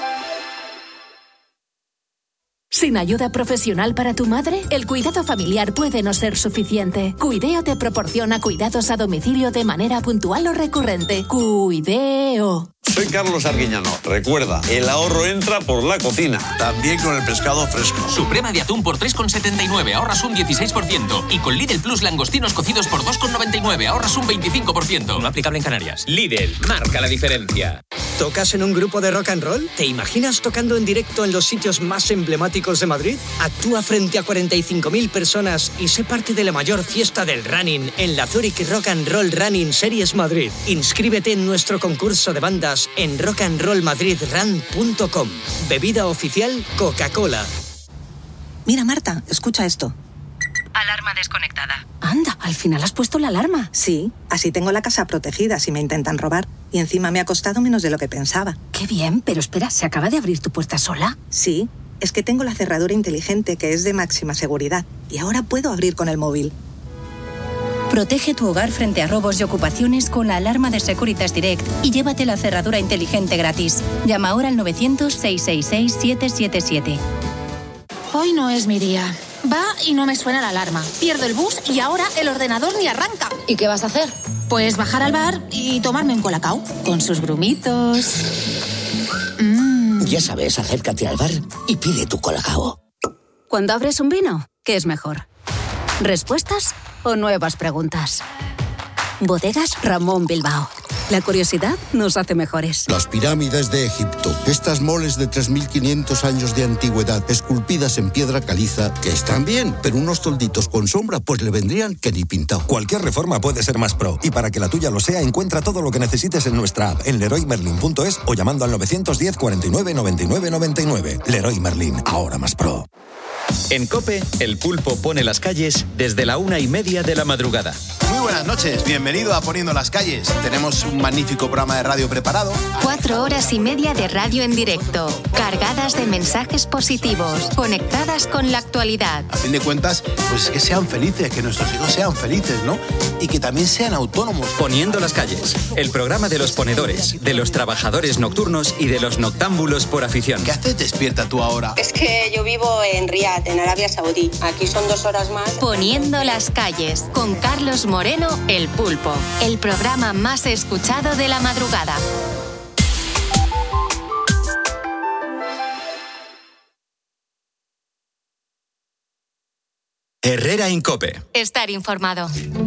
¿Sin ayuda profesional para tu madre? El cuidado familiar puede no ser suficiente. Cuideo te proporciona cuidados a domicilio de manera puntual o recurrente. Cuideo. Soy Carlos Arguiñano. Recuerda, el ahorro entra por la cocina, también con el pescado fresco. Suprema de atún por tres con setenta y nueve, ahorras un dieciséis por ciento. Y con Lidl Plus langostinos cocidos por dos con noventa y nueve, ahorras un veinticinco por ciento. No aplicable en Canarias. Lidl, marca la diferencia. ¿Tocas en un grupo de rock and roll? ¿Te imaginas tocando en directo en los sitios más emblemáticos de Madrid? Actúa frente a cuarenta y cinco mil personas y sé parte de la mayor fiesta del running en la Zurich Rock and Roll Running Series Madrid. Inscríbete en nuestro concurso de bandas en rock and roll madrid run punto com. Bebida oficial Coca-Cola. Mira, Marta, escucha esto. Alarma desconectada. Anda, al final has puesto la alarma. Sí, así tengo la casa protegida si me intentan robar. Y encima me ha costado menos de lo que pensaba. Qué bien, pero espera, ¿se acaba de abrir tu puerta sola? Sí, es que tengo la cerradura inteligente que es de máxima seguridad. Y ahora puedo abrir con el móvil. Protege tu hogar frente a robos y ocupaciones con la alarma de Securitas Direct y llévate la cerradura inteligente gratis. Llama ahora al novecientos, seiscientos sesenta y seis, siete siete siete. Hoy no es mi día. Va y no me suena la alarma. Pierdo el bus y ahora el ordenador ni arranca. ¿Y qué vas a hacer? Pues bajar al bar y tomarme un colacao con sus grumitos. Mm. Ya sabes, acércate al bar y pide tu colacao. Cuando abres un vino, ¿qué es mejor? ¿Respuestas o nuevas preguntas? Bodegas Ramón Bilbao. La curiosidad nos hace mejores. Las pirámides de Egipto. Estas moles de tres mil quinientos años de antigüedad, esculpidas en piedra caliza, que están bien, pero unos tolditos con sombra, pues le vendrían que ni pintado. Cualquier reforma puede ser más pro. Y para que la tuya lo sea, encuentra todo lo que necesites en nuestra app, en leroy merlin punto es o llamando al novecientos diez, cuarenta y nueve, noventa y nueve, noventa y nueve. Leroy Merlin, ahora más pro. En COPE, el pulpo pone las calles desde la una y media de la madrugada. Muy buenas noches, bienvenido a Poniendo las Calles. Tenemos un magnífico programa de radio preparado. Cuatro horas y media de radio en directo, cargadas de mensajes positivos, conectadas con la actualidad. A fin de cuentas, pues que sean felices, que nuestros hijos sean felices, ¿no? Y que también sean autónomos. Poniendo las Calles, el programa de los ponedores, de los trabajadores nocturnos y de los noctámbulos por afición. ¿Qué haces despierta tú ahora? Es que yo vivo en Riad, en Arabia Saudí. Aquí son dos horas más. Poniendo las Calles, con Carlos Moreno, El Pulpo. El programa más escuchado de la madrugada. Herrera en COPE. Estar informado.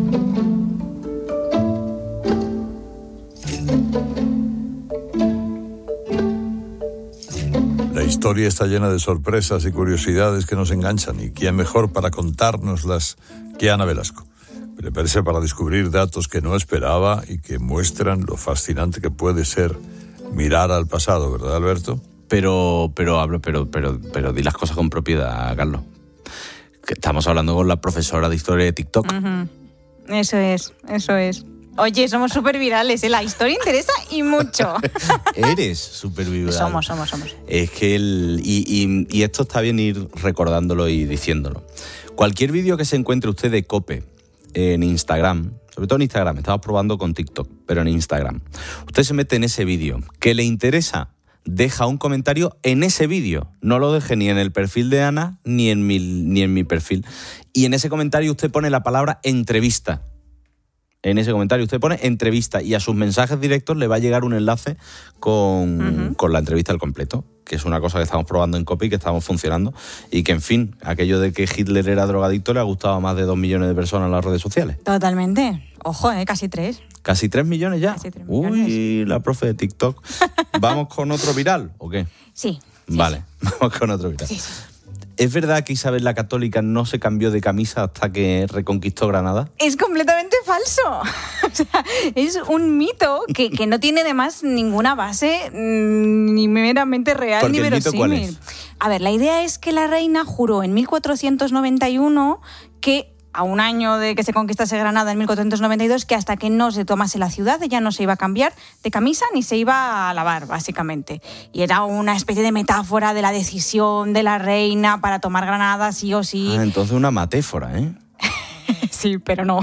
La historia está llena de sorpresas y curiosidades que nos enganchan, y quién mejor para contárnoslas que Ana Velasco. Prepárese para descubrir datos que no esperaba y que muestran lo fascinante que puede ser mirar al pasado, ¿verdad, Alberto? Pero, pero, hablo, pero, pero, pero di las cosas con propiedad, Carlos. Que estamos hablando con la profesora de historia de TikTok. Uh-huh. Eso es, eso es. Oye, somos súper virales, ¿eh? La historia interesa y mucho. Eres súper viral. Somos, somos, somos. Es que el... Y, y, y esto está bien ir recordándolo y diciéndolo. Cualquier vídeo que se encuentre usted de COPE en Instagram, sobre todo en Instagram, estamos probando con TikTok, pero en Instagram, usted se mete en ese vídeo que le interesa, deja un comentario en ese vídeo. No lo deje ni en el perfil de Ana ni en mi, ni en mi perfil. Y en ese comentario usted pone la palabra entrevista. En ese comentario usted pone entrevista y a sus mensajes directos le va a llegar un enlace con, uh-huh. con la entrevista al completo, que es una cosa que estamos probando en Copy, que estamos funcionando y que, en fin, aquello de que Hitler era drogadicto le ha gustado a más de dos millones de personas en las redes sociales. Totalmente. Ojo, ¿eh? Casi tres. ¿Casi tres millones ya? Casi tres millones. Uy, la profe de TikTok. ¿Vamos con otro viral o qué? Sí. sí vale, sí. vamos con otro viral. Sí, sí. ¿Es verdad que Isabel la Católica no se cambió de camisa hasta que reconquistó Granada? Es completamente falso. O sea, es un mito que, que no tiene además ninguna base ni meramente real Porque ni el mito, verosímil. ¿cuál es? A ver, la idea es que la reina juró en mil cuatrocientos noventa y uno que a un año de que se conquistase Granada en mil cuatrocientos noventa y dos, que hasta que no se tomase la ciudad ella no se iba a cambiar de camisa ni se iba a lavar, básicamente. Y era una especie de metáfora de la decisión de la reina para tomar Granada sí o sí. Ah, entonces una metáfora, ¿eh? Sí, pero no.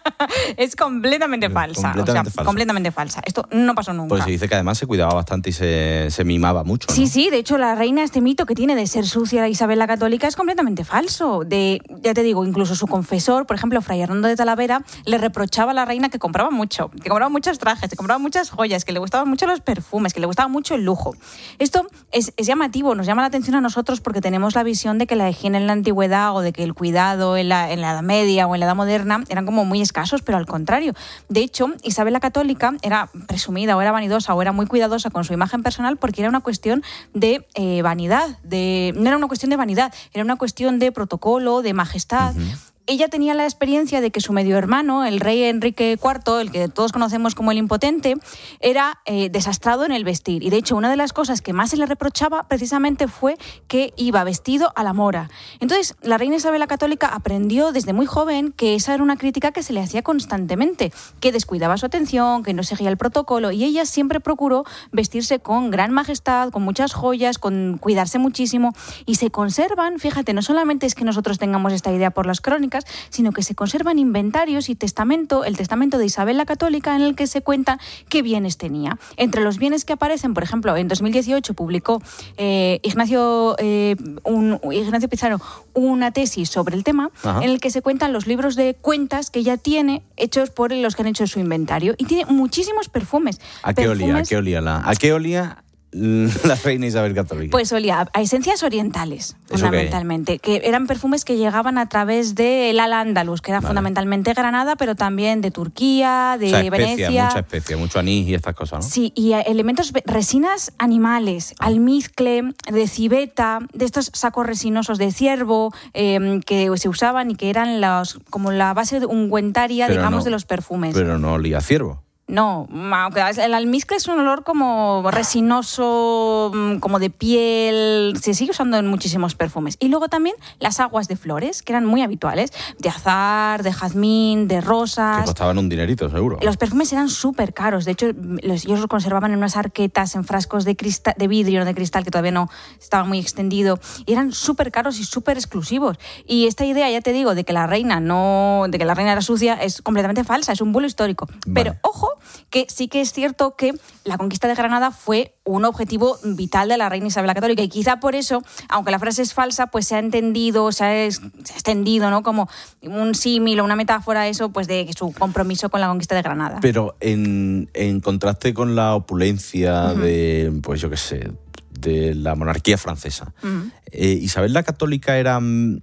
Es completamente falsa. Completamente o sea, falsa. completamente falsa. Esto no pasó nunca. Pues se dice que además se cuidaba bastante y se, se mimaba mucho, ¿no? Sí, sí, de hecho la reina, este mito que tiene de ser sucia la Isabel la Católica es completamente falso. De, ya te digo, incluso su confesor, por ejemplo, Fray Hernando de Talavera, le reprochaba a la reina que compraba mucho, que compraba muchos trajes, que compraba muchas joyas, que le gustaban mucho los perfumes, que le gustaba mucho el lujo. Esto es, es llamativo, nos llama la atención a nosotros porque tenemos la visión de que la higiene en la antigüedad o de que el cuidado en la, en la Edad Media o en la Edad Moderna eran como muy escasos, pero al contrario. De hecho, Isabel la Católica era presumida o era vanidosa o era muy cuidadosa con su imagen personal porque era una cuestión de eh, vanidad, de, no era una cuestión de vanidad, era una cuestión de protocolo, de majestad. Uh-huh. Ella tenía la experiencia de que su medio hermano, el rey Enrique cuarto, el que todos conocemos como el Impotente, era eh, desastrado en el vestir. Y de hecho, una de las cosas que más se le reprochaba precisamente fue que iba vestido a la mora. Entonces, la reina Isabel la Católica aprendió desde muy joven que esa era una crítica que se le hacía constantemente, que descuidaba su atención, que no seguía el protocolo, y ella siempre procuró vestirse con gran majestad, con muchas joyas, con cuidarse muchísimo, y se conservan, fíjate, no solamente es que nosotros tengamos esta idea por las crónicas, sino que se conservan inventarios y testamento, el testamento de Isabel la Católica, en el que se cuenta qué bienes tenía. Entre los bienes que aparecen, por ejemplo, en dos mil dieciocho publicó eh, Ignacio, eh, un, Ignacio Pizarro una tesis sobre el tema. Ajá. En el que se cuentan los libros de cuentas que ella tiene, hechos por los que han hecho su inventario. Y tiene muchísimos perfumes. ¿A qué perfumes, olía? ¿A qué olía la, ¿a qué olía la reina Isabel Católica? Pues olía a esencias orientales, fundamentalmente, que eran perfumes que llegaban a través del Al-Ándalus, que era vale. fundamentalmente Granada, pero también de Turquía, de o sea, especia, Venecia. Mucha especia, mucho anís y estas cosas, ¿no? Sí, y elementos, resinas animales, ah. almizcle, de civeta, de estos sacos resinosos de ciervo eh, que se usaban y que eran los, como la base ungüentaria, pero digamos, no, de los perfumes. Pero no olía a ciervo. No, el almizcle es un olor como resinoso, como de piel, se sigue usando en muchísimos perfumes. Y luego también las aguas de flores, que eran muy habituales, de azahar, de jazmín, de rosas. Que costaban un dinerito, seguro. Los perfumes eran súper caros, de hecho los, ellos los conservaban en unas arquetas, en frascos de, cristal, de vidrio, de cristal, que todavía no estaba muy extendido, y eran súper caros y súper exclusivos. Y esta idea, ya te digo, de que la reina no, de que la reina era sucia, es completamente falsa, es un bulo histórico. Vale. Pero ojo, que sí que es cierto que la conquista de Granada fue un objetivo vital de la reina Isabel la Católica, y quizá por eso, aunque la frase es falsa, pues se ha entendido, se ha, se ha extendido, ¿no?, como un símil o una metáfora, eso, pues de su compromiso con la conquista de Granada. Pero en, en contraste con la opulencia uh-huh. de, pues yo qué sé, de la monarquía francesa, uh-huh. eh, ¿Isabel la Católica era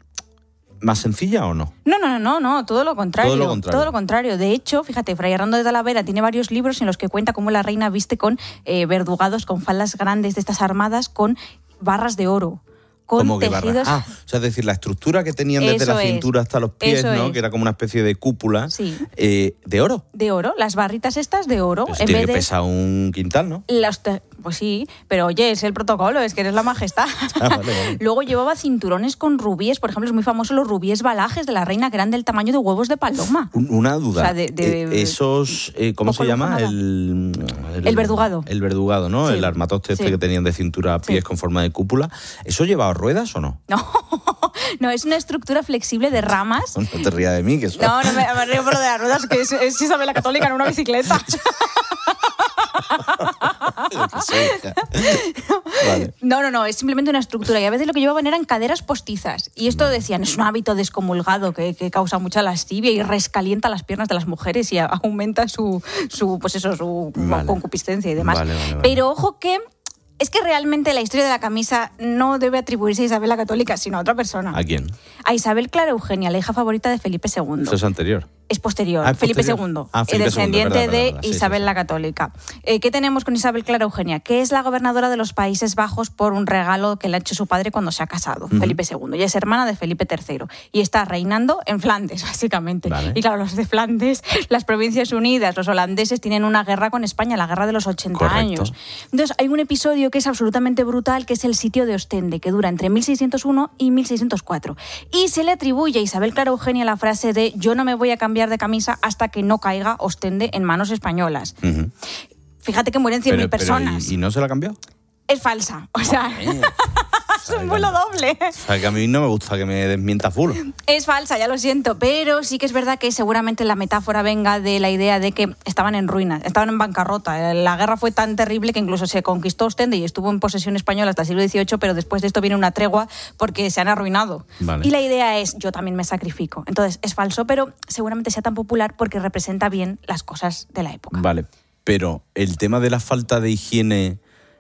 más sencilla o no? No, no, no, no, todo lo contrario. Todo lo contrario. Todo lo contrario. De hecho, fíjate, Fray Hernando de Talavera tiene varios libros en los que cuenta cómo la reina viste con eh, verdugados, con faldas grandes de estas armadas, con barras de oro. Con tejidos. Ah, o sea, es decir, la estructura que tenían desde Eso la cintura es. hasta los pies, Eso ¿no? es. Que era como una especie de cúpula. Sí. Eh, ¿De oro? De oro, las barritas estas de oro. Pues en tiene vez que de pesar un quintal, ¿no? Las te... Pues sí, pero oye, es el protocolo, es que eres la majestad. Ah, vale, vale. Luego llevaba cinturones con rubíes, por ejemplo, es muy famoso los rubíes balajes de la reina, que eran del tamaño de huevos de paloma. Una duda. O sea, de, de, eh, esos, eh, ¿cómo se llama? El, el, el verdugado. El verdugado, ¿no? Sí. El armatoste este Sí. que tenían de cintura a pies Sí. con forma de cúpula. ¿Eso llevaba ruedas o no? No, no, es una estructura flexible de ramas. No te rías de mí, que eso... No, no me, me río por lo de las ruedas, que es, es Isabel la Católica en una bicicleta. Vale. No, no, no, es simplemente una estructura. Y a veces lo que llevaban eran caderas postizas. Y esto decían, es un hábito descomulgado que, que causa mucha lascivia y rescalienta las piernas de las mujeres y a, aumenta su, su, pues eso, su Vale. concupiscencia y demás. Vale, vale, vale. Pero ojo que es que realmente la historia de la camisa no debe atribuirse a Isabel la Católica, sino a otra persona. ¿A quién? A Isabel Clara Eugenia, la hija favorita de Felipe segundo. Eso es anterior. Es posterior, Ah, es Felipe posterior. segundo, Ah, Felipe descendiente segundo, verdad, de verdad, verdad. Sí, Isabel sí, sí. la Católica. Eh, ¿Qué tenemos con Isabel Clara Eugenia? Que es la gobernadora de los Países Bajos por un regalo que le ha hecho su padre cuando se ha casado, Ujú. Felipe segundo. Y es hermana de Felipe tercero. Y está reinando en Flandes, básicamente. Vale. Y claro, los de Flandes, las Provincias Unidas, los holandeses tienen una guerra con España, la guerra de los ochenta Correcto. años. Entonces hay un episodio que es absolutamente brutal, que es el sitio de Ostende, que dura entre mil seiscientos uno y mil seiscientos cuatro. Y se le atribuye a Isabel Clara Eugenia la frase de yo no me voy a cambiar de camisa hasta que no caiga Ostende en manos españolas. Ujú. Fíjate que mueren cien mil Pero- pero, personas. ¿y, y no se la cambió? Es falsa. O sea, es un bulo doble. O sea, que a mí no me gusta que me desmientas full. Es falsa, ya lo siento, pero sí que es verdad que seguramente la metáfora venga de la idea de que estaban en ruinas, estaban en bancarrota. La guerra fue tan terrible que incluso se conquistó Ostende y estuvo en posesión española hasta el siglo dieciocho, pero después de esto viene una tregua porque se han arruinado. Vale. Y la idea es, yo también me sacrifico. Entonces, es falso, pero seguramente sea tan popular porque representa bien las cosas de la época. Vale, pero el tema de la falta de higiene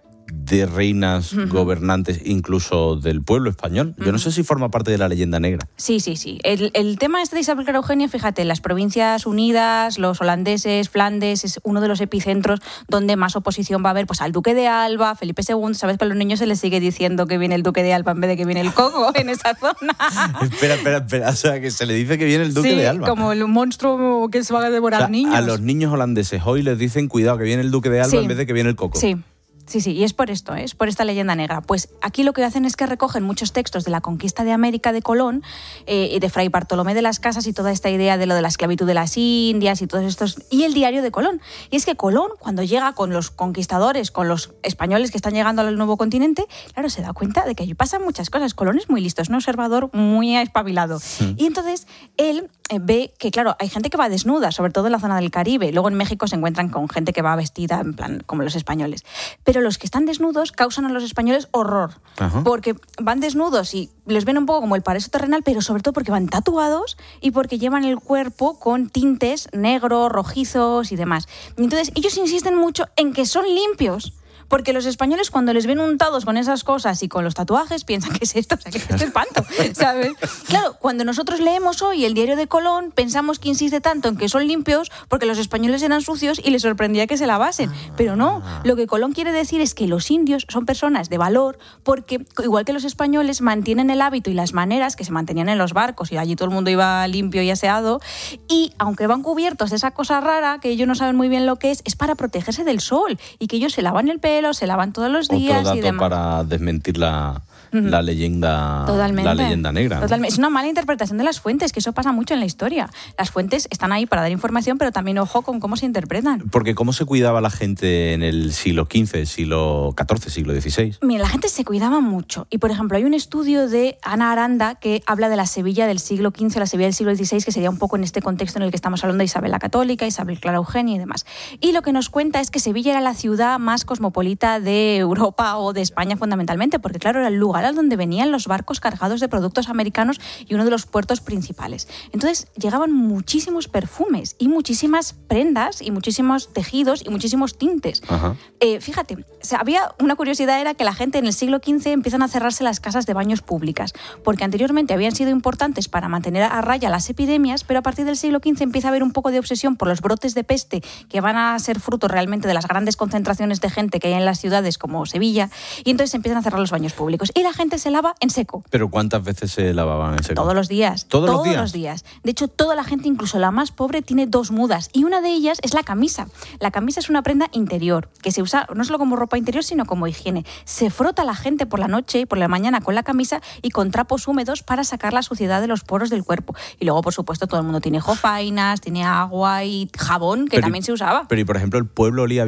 de reinas, Ujú. gobernantes, incluso del pueblo español, yo no sé si forma parte de la leyenda negra. Sí, sí, sí. El, el tema este de Isabel Clara Eugenia, fíjate, las Provincias Unidas, los holandeses, Flandes, es uno de los epicentros donde más oposición va a haber pues al Duque de Alba, Felipe segundo. Sabes que a los niños se les sigue diciendo que viene el Duque de Alba en vez de que viene el Coco en esa zona. Espera, espera, espera. O sea, que se le dice que viene el Duque Sí, de Alba. como el monstruo que se va a devorar O sea, niños. a los niños holandeses hoy les dicen cuidado que viene el Duque de Alba Sí. en vez de que viene el Coco. Sí. Sí, sí, y es por esto, ¿eh? Es por esta leyenda negra. Pues aquí lo que hacen es que recogen muchos textos de la conquista de América de Colón, eh, y de Fray Bartolomé de las Casas y toda esta idea de lo de la esclavitud de las Indias y todos estos, y el diario de Colón. Y es que Colón, cuando llega con los conquistadores, con los españoles que están llegando al nuevo continente, claro, se da cuenta de que allí pasan muchas cosas. Colón es muy listo, es un observador muy espabilado. Y entonces él eh, ve que, claro, hay gente que va desnuda, sobre todo en la zona del Caribe. Luego en México se encuentran con gente que va vestida en plan como los españoles. Pero los que están desnudos causan a los españoles horror. Ajá. Porque van desnudos y les ven un poco como el paraíso terrenal, pero sobre todo porque van tatuados y porque llevan el cuerpo con tintes negros, rojizos y demás. Y entonces ellos insisten mucho en que son limpios. Porque los españoles cuando les ven untados con esas cosas y con los tatuajes piensan que es esto, o sea, que es este espanto, ¿sabes? Claro, cuando nosotros leemos hoy el diario de Colón pensamos que insiste tanto en que son limpios porque los españoles eran sucios y les sorprendía que se lavasen. Pero no, lo que Colón quiere decir es que los indios son personas de valor porque, igual que los españoles, mantienen el hábito y las maneras que se mantenían en los barcos y allí todo el mundo iba limpio y aseado, y aunque van cubiertos de esa cosa rara que ellos no saben muy bien lo que es, es para protegerse del sol y que ellos se lavan el pelo, se lavan todos los días. Otro y dato demás. para desmentir la, Ujú. la leyenda Totalmente. la leyenda negra. ¿no? Totalmente. Es una mala interpretación de las fuentes, que eso pasa mucho en la historia. Las fuentes están ahí para dar información, pero también ojo con cómo se interpretan. Porque ¿cómo se cuidaba la gente en el siglo quince, siglo catorce, siglo dieciséis? Mira, la gente se cuidaba mucho. Y, por ejemplo, hay un estudio de Ana Aranda que habla de la Sevilla del siglo quince, la Sevilla del siglo dieciséis, que sería un poco en este contexto en el que estamos hablando de Isabel la Católica, Isabel Clara Eugenia y demás. Y lo que nos cuenta es que Sevilla era la ciudad más cosmopolita de Europa o de España fundamentalmente, porque, claro, era el lugar al donde venían los barcos cargados de productos americanos y uno de los puertos principales. Entonces, llegaban muchísimos perfumes y muchísimas prendas y muchísimos tejidos y muchísimos tintes. Ajá. Eh, fíjate, o sea, había una curiosidad, era que la gente en el siglo quince empiezan a cerrarse las casas de baños públicas, porque anteriormente habían sido importantes para mantener a raya las epidemias, pero a partir del siglo quince empieza a haber un poco de obsesión por los brotes de peste que van a ser fruto realmente de las grandes concentraciones de gente que hay en las ciudades como Sevilla, y entonces empiezan a cerrar los baños públicos. Y la gente se lava en seco. ¿Pero cuántas veces se lavaban en seco? Todos los días. ¿Todos los días? los días. De hecho, toda la gente, incluso la más pobre, tiene dos mudas. Y una de ellas es la camisa. La camisa es una prenda interior, que se usa no solo como ropa interior, sino como higiene. Se frota la gente por la noche y por la mañana con la camisa y con trapos húmedos para sacar la suciedad de los poros del cuerpo. Y luego, por supuesto, todo el mundo tiene jofainas, tiene agua y jabón, que Pero- también se usaba. Pero, ¿y por ejemplo, el pueblo olía bien?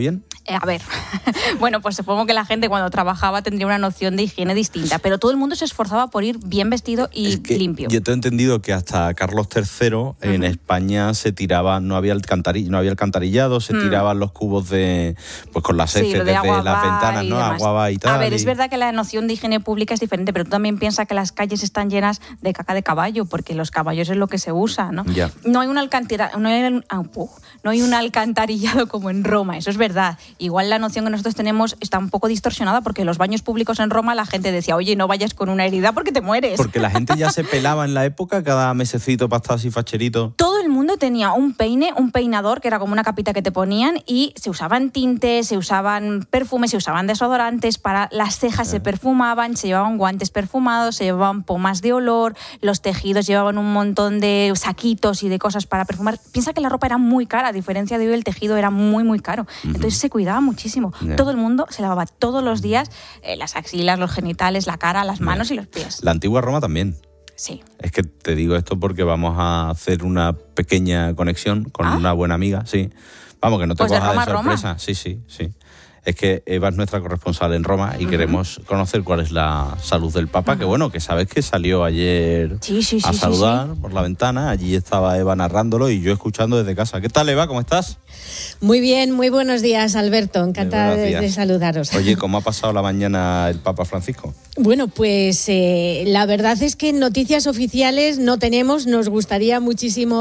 Eh, a ver, bueno, pues supongo que la gente cuando trabajaba tendría una noción de higiene distinta, pero todo el mundo se esforzaba por ir bien vestido y es que limpio. Yo te he entendido que hasta Carlos tercero uh-huh. en España se tiraba, no había alcantarillado, no había alcantarillado, se mm. tiraban los cubos de, pues con las heces sí, de desde las ventanas, ¿no? Agua va y tal. A ver, y... es verdad que la noción de higiene pública es diferente, pero tú también piensas que las calles están llenas de caca de caballo, porque los caballos es lo que se usa, ¿no? Ya. No hay una alcantarillado, no hay, uh, no hay un alcantarillado como en Roma, eso es verdad. Igual la noción que nosotros tenemos está un poco distorsionada porque en los baños públicos en Roma la gente decía, oye, no vayas con una herida porque te mueres. Porque la gente ya se pelaba en la época, cada mesecito para estar así facherito. Todo el mundo tenía un peine, un peinador, que era como una capita que te ponían, y se usaban tintes, se usaban perfumes, se usaban desodorantes, para las cejas eh. se perfumaban, se llevaban guantes perfumados, se llevaban pomas de olor, los tejidos llevaban un montón de saquitos y de cosas para perfumar. Piensa que la ropa era muy cara, a diferencia de hoy el tejido era muy, muy caro. Uh-huh. Entonces se cuidaba muchísimo. Yeah. Todo el mundo se lavaba todos los días eh, las axilas, los genitales, la cara, las manos yeah. y los pies. La antigua Roma también. Sí. Es que te digo esto porque vamos a hacer una pequeña conexión con ¿Ah? una buena amiga, sí. Vamos, que no te pues cojas de, Roma de sorpresa. Roma. Sí, sí, sí. Es que Eva es nuestra corresponsal en Roma y uh-huh. queremos conocer cuál es la salud del Papa, uh-huh. que bueno, que sabes que salió ayer sí, sí, a sí, saludar sí, sí. por la ventana. Allí estaba Eva narrándolo y yo escuchando desde casa. ¿Qué tal, Eva? ¿Cómo estás? Muy bien, muy buenos días, Alberto. Encantada de, de saludaros. Oye, ¿cómo ha pasado la mañana el Papa Francisco? Bueno, pues eh, la verdad es que noticias oficiales no tenemos. Nos gustaría muchísimo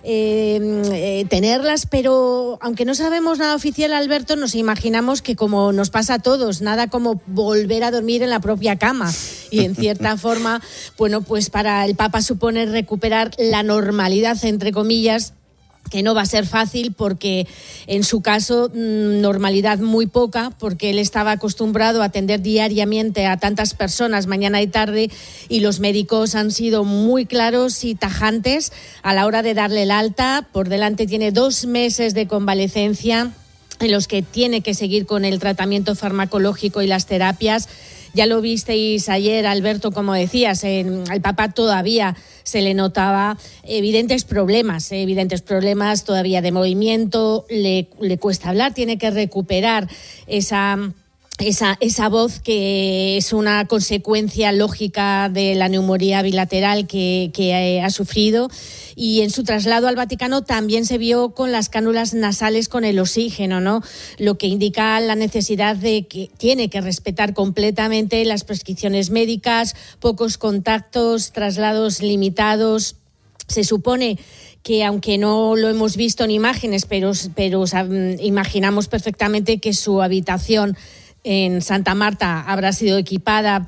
eh, eh, tenerlas, pero aunque no sabemos nada oficial, Alberto, nos imaginamos que como nos pasa a todos, nada como volver a dormir en la propia cama. Y en cierta forma, bueno, pues para el Papa supone recuperar la normalidad, entre comillas, que no va a ser fácil porque en su caso normalidad muy poca, porque él estaba acostumbrado a atender diariamente a tantas personas mañana y tarde, y los médicos han sido muy claros y tajantes a la hora de darle el alta. Por delante tiene dos meses de convalecencia en los que tiene que seguir con el tratamiento farmacológico y las terapias. Ya lo visteis ayer, Alberto, como decías, en, al Papa todavía se le notaba evidentes problemas, evidentes problemas todavía de movimiento, le, le cuesta hablar, tiene que recuperar esa... Esa, esa voz que es una consecuencia lógica de la neumonía bilateral que, que ha sufrido, y en su traslado al Vaticano también se vio con las cánulas nasales con el oxígeno, ¿no? Lo que indica la necesidad de que tiene que respetar completamente las prescripciones médicas, pocos contactos, traslados limitados. Se supone que, aunque no lo hemos visto en imágenes, pero, pero o sea, imaginamos perfectamente que su habitación en Santa Marta habrá sido equipada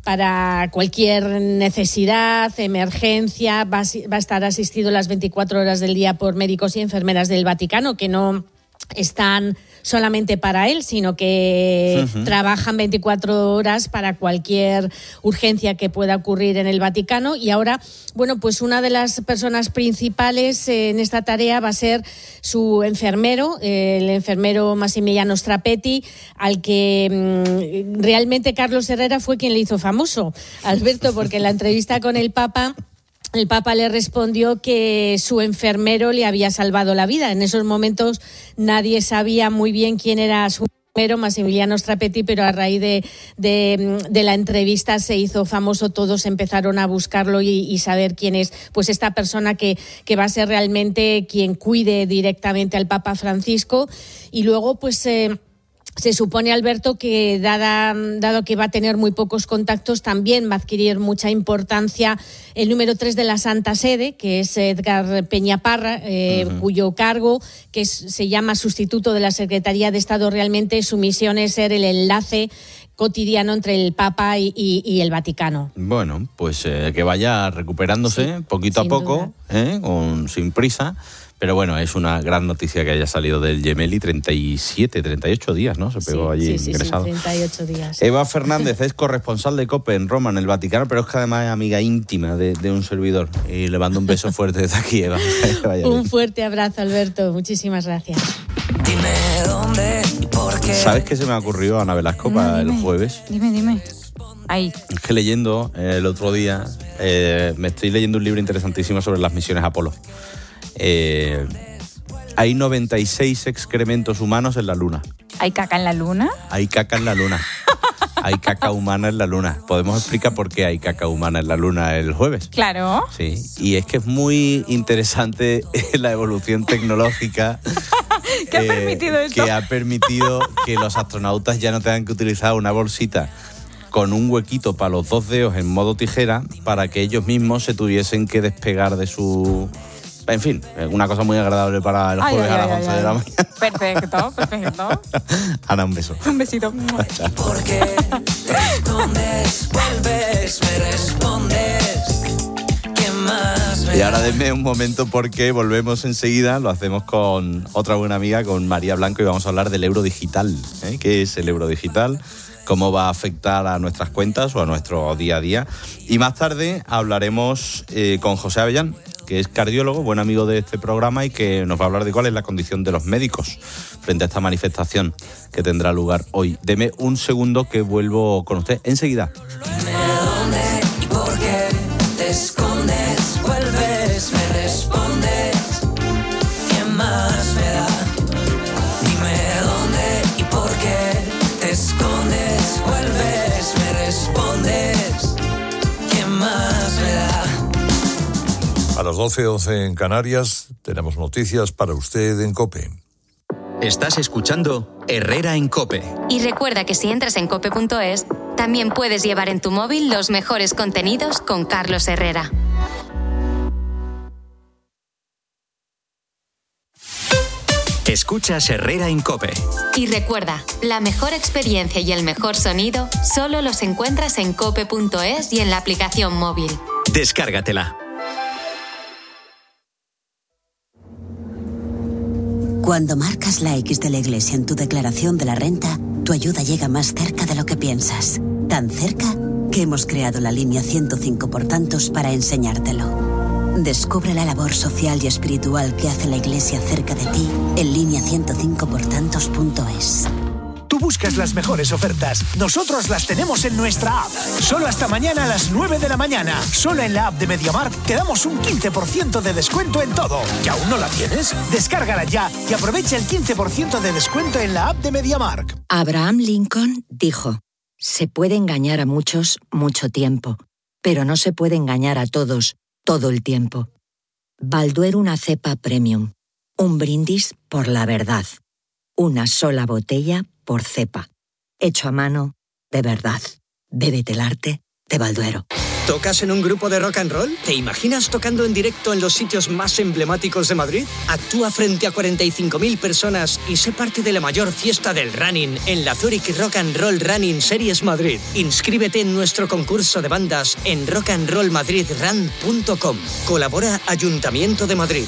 para cualquier necesidad, emergencia. Va a, va a estar asistido las veinticuatro horas del día por médicos y enfermeras del Vaticano, que no están solamente para él, sino que uh-huh. trabajan veinticuatro horas para cualquier urgencia que pueda ocurrir en el Vaticano. Y ahora, bueno, pues una de las personas principales en esta tarea va a ser su enfermero, el enfermero Massimiliano Strapetti, al que mmm, realmente Carlos Herrera fue quien le hizo famoso, Alberto, porque en la entrevista con el Papa, el Papa le respondió que su enfermero le había salvado la vida. En esos momentos nadie sabía muy bien quién era su enfermero, Massimiliano Strapetti, pero a raíz de, de, de la entrevista se hizo famoso. Todos empezaron a buscarlo y, y saber quién es, pues, esta persona que, que va a ser realmente quien cuide directamente al Papa Francisco. Y luego, pues... Eh, Se supone, Alberto, que dada, dado que va a tener muy pocos contactos, también va a adquirir mucha importancia el número tres de la Santa Sede, que es Edgar Peñaparra, eh, uh-huh. cuyo cargo, que es, se llama sustituto de la Secretaría de Estado, realmente su misión es ser el enlace cotidiano entre el Papa y, y, y el Vaticano. Bueno, pues eh, que vaya recuperándose sí, poquito a poco, eh, con, sin prisa. Pero bueno, es una gran noticia que haya salido del Gemelli. treinta y siete, treinta y ocho días, ¿no? Se pegó sí, allí sí, ingresado. Sí, treinta y ocho días. Eva Fernández es corresponsal de COPE en Roma, en el Vaticano, pero es que además es amiga íntima de, de un servidor. Y le mando un beso fuerte desde aquí, Eva. Un fuerte abrazo, Alberto. Muchísimas gracias. Dime dónde y por qué. ¿Sabes qué se me ocurrió, Ana Velasco, para dime, el jueves? Dime, dime. Ahí. Es que leyendo eh, el otro día, eh, me estoy leyendo un libro interesantísimo sobre las misiones Apolo. Eh... Hay noventa y seis excrementos humanos en la Luna. ¿Hay caca en la luna? Hay caca en la luna. Hay caca humana en la luna. ¿Podemos explicar por qué hay caca humana en la luna el jueves? Claro. Sí, y es que es muy interesante la evolución tecnológica ¿Qué ha permitido esto? que ha permitido que los astronautas ya no tengan que utilizar una bolsita con un huequito para los dos dedos en modo tijera para que ellos mismos se tuviesen que despegar de su... En fin, una cosa muy agradable para el jueves ay, ay, a las once ay, de la mañana. Perfecto, perfecto. Ana, un beso. Un besito. Porque te escondes, vuelves, me respondes. ¿Qué más me Y ahora denme un momento porque volvemos enseguida. Lo hacemos con otra buena amiga, con María Blanco, y vamos a hablar del euro digital. ¿eh? ¿Qué es el euro digital? Cómo va a afectar a nuestras cuentas o a nuestro día a día. Y más tarde hablaremos eh, con José Avellán, que es cardiólogo, buen amigo de este programa, y que nos va a hablar de cuál es la condición de los médicos frente a esta manifestación que tendrá lugar hoy. Deme un segundo que vuelvo con usted enseguida. Dime dónde y por qué te escondes, vuelves, me respondes. ¿Qué más me da? Dime dónde y por qué te escondes, vuelves, me respondes. ¿Qué más me da? A las doce once en Canarias tenemos noticias para usted en COPE. Estás escuchando Herrera en COPE. Y recuerda que si entras en cope punto es, también puedes llevar en tu móvil los mejores contenidos con Carlos Herrera. Escuchas Herrera en COPE. Y recuerda, la mejor experiencia y el mejor sonido solo los encuentras en cope punto es y en la aplicación móvil. Descárgatela. Cuando marcas la X de la Iglesia en tu declaración de la renta, tu ayuda llega más cerca de lo que piensas. Tan cerca que hemos creado la línea ciento cinco por tantos para enseñártelo. Descubre la labor social y espiritual que hace la Iglesia cerca de ti en línea ciento cinco por tantos punto es. Tú buscas las mejores ofertas. Nosotros las tenemos en nuestra app. Solo hasta mañana a las nueve de la mañana. Solo en la app de MediaMarkt te damos un quince por ciento de descuento en todo. ¿Y aún no la tienes? Descárgala ya y aprovecha el quince por ciento de descuento en la app de MediaMarkt. Abraham Lincoln dijo: se puede engañar a muchos mucho tiempo, pero no se puede engañar a todos todo el tiempo. Balduero una cepa premium. Un brindis por la verdad. Una sola botella por cepa. Hecho a mano, de verdad. Bébete el arte de Balduero. ¿Tocas en un grupo de rock and roll? ¿Te imaginas tocando en directo en los sitios más emblemáticos de Madrid? Actúa frente a cuarenta y cinco mil personas y sé parte de la mayor fiesta del running en la Zurich Rock and Roll Running Series Madrid. Inscríbete en nuestro concurso de bandas en rock and roll madrid run punto com. Colabora Ayuntamiento de Madrid.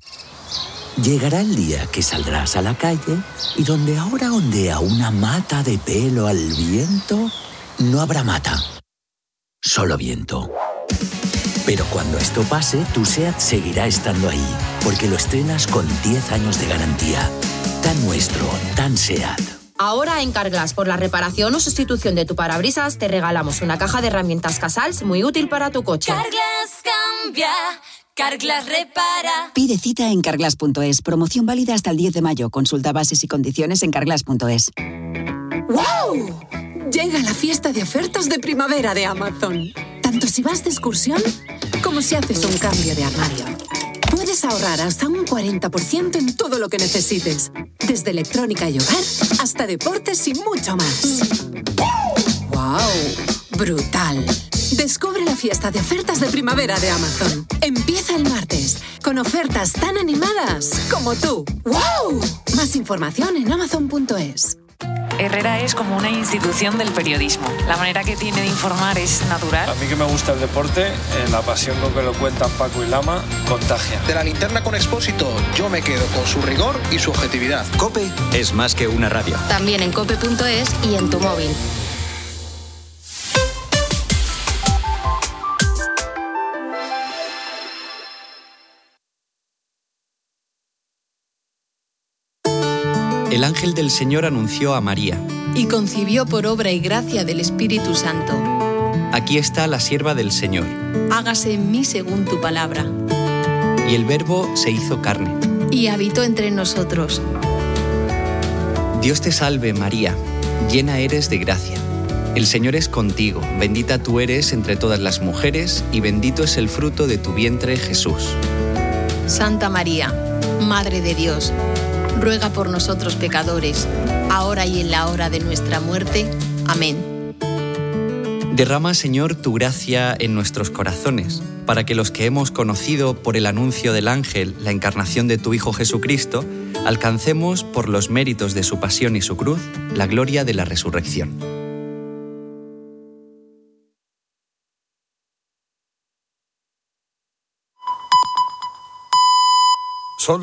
Llegará el día que saldrás a la calle y donde ahora ondea una mata de pelo al viento, no habrá mata, solo viento. Pero cuando esto pase, tu SEAT seguirá estando ahí, porque lo estrenas con diez años de garantía. Tan nuestro, tan SEAT. Ahora en Carglass, por la reparación o sustitución de tu parabrisas, te regalamos una caja de herramientas Casals muy útil para tu coche. Carglass cambia. Carglass repara. Pide cita en carglass punto es. Promoción válida hasta el diez de mayo. Consulta bases y condiciones en carglass punto es. ¡Wow! Llega la fiesta de ofertas de primavera de Amazon. Tanto si vas de excursión como si haces un cambio de armario. Puedes ahorrar hasta un cuarenta por ciento en todo lo que necesites. Desde electrónica y hogar hasta deportes y mucho más. ¡Wow! Brutal. Descubre la fiesta de ofertas de primavera de Amazon. Empieza el martes, con ofertas tan animadas como tú. ¡Wow! Más información en amazon punto es. Herrera es como una institución del periodismo. La manera que tiene de informar es natural. A mí que me gusta el deporte, eh, la pasión con que lo cuentan Paco y Lama, contagia. De la linterna con Expósito, yo me quedo con su rigor y su objetividad. COPE es más que una radio. También en cope punto es y en tu móvil. El ángel del Señor anunció a María. Y concibió por obra y gracia del Espíritu Santo. Aquí está la sierva del Señor. Hágase en mí según tu palabra. Y el Verbo se hizo carne. Y habitó entre nosotros. Dios te salve María, llena eres de gracia. El Señor es contigo, bendita tú eres entre todas las mujeres y bendito es el fruto de tu vientre Jesús. Santa María, Madre de Dios, ruega por nosotros pecadores, ahora y en la hora de nuestra muerte. Amén. Derrama, Señor, tu gracia en nuestros corazones, para que los que hemos conocido por el anuncio del ángel la encarnación de tu Hijo Jesucristo, alcancemos, por los méritos de su pasión y su cruz, la gloria de la resurrección.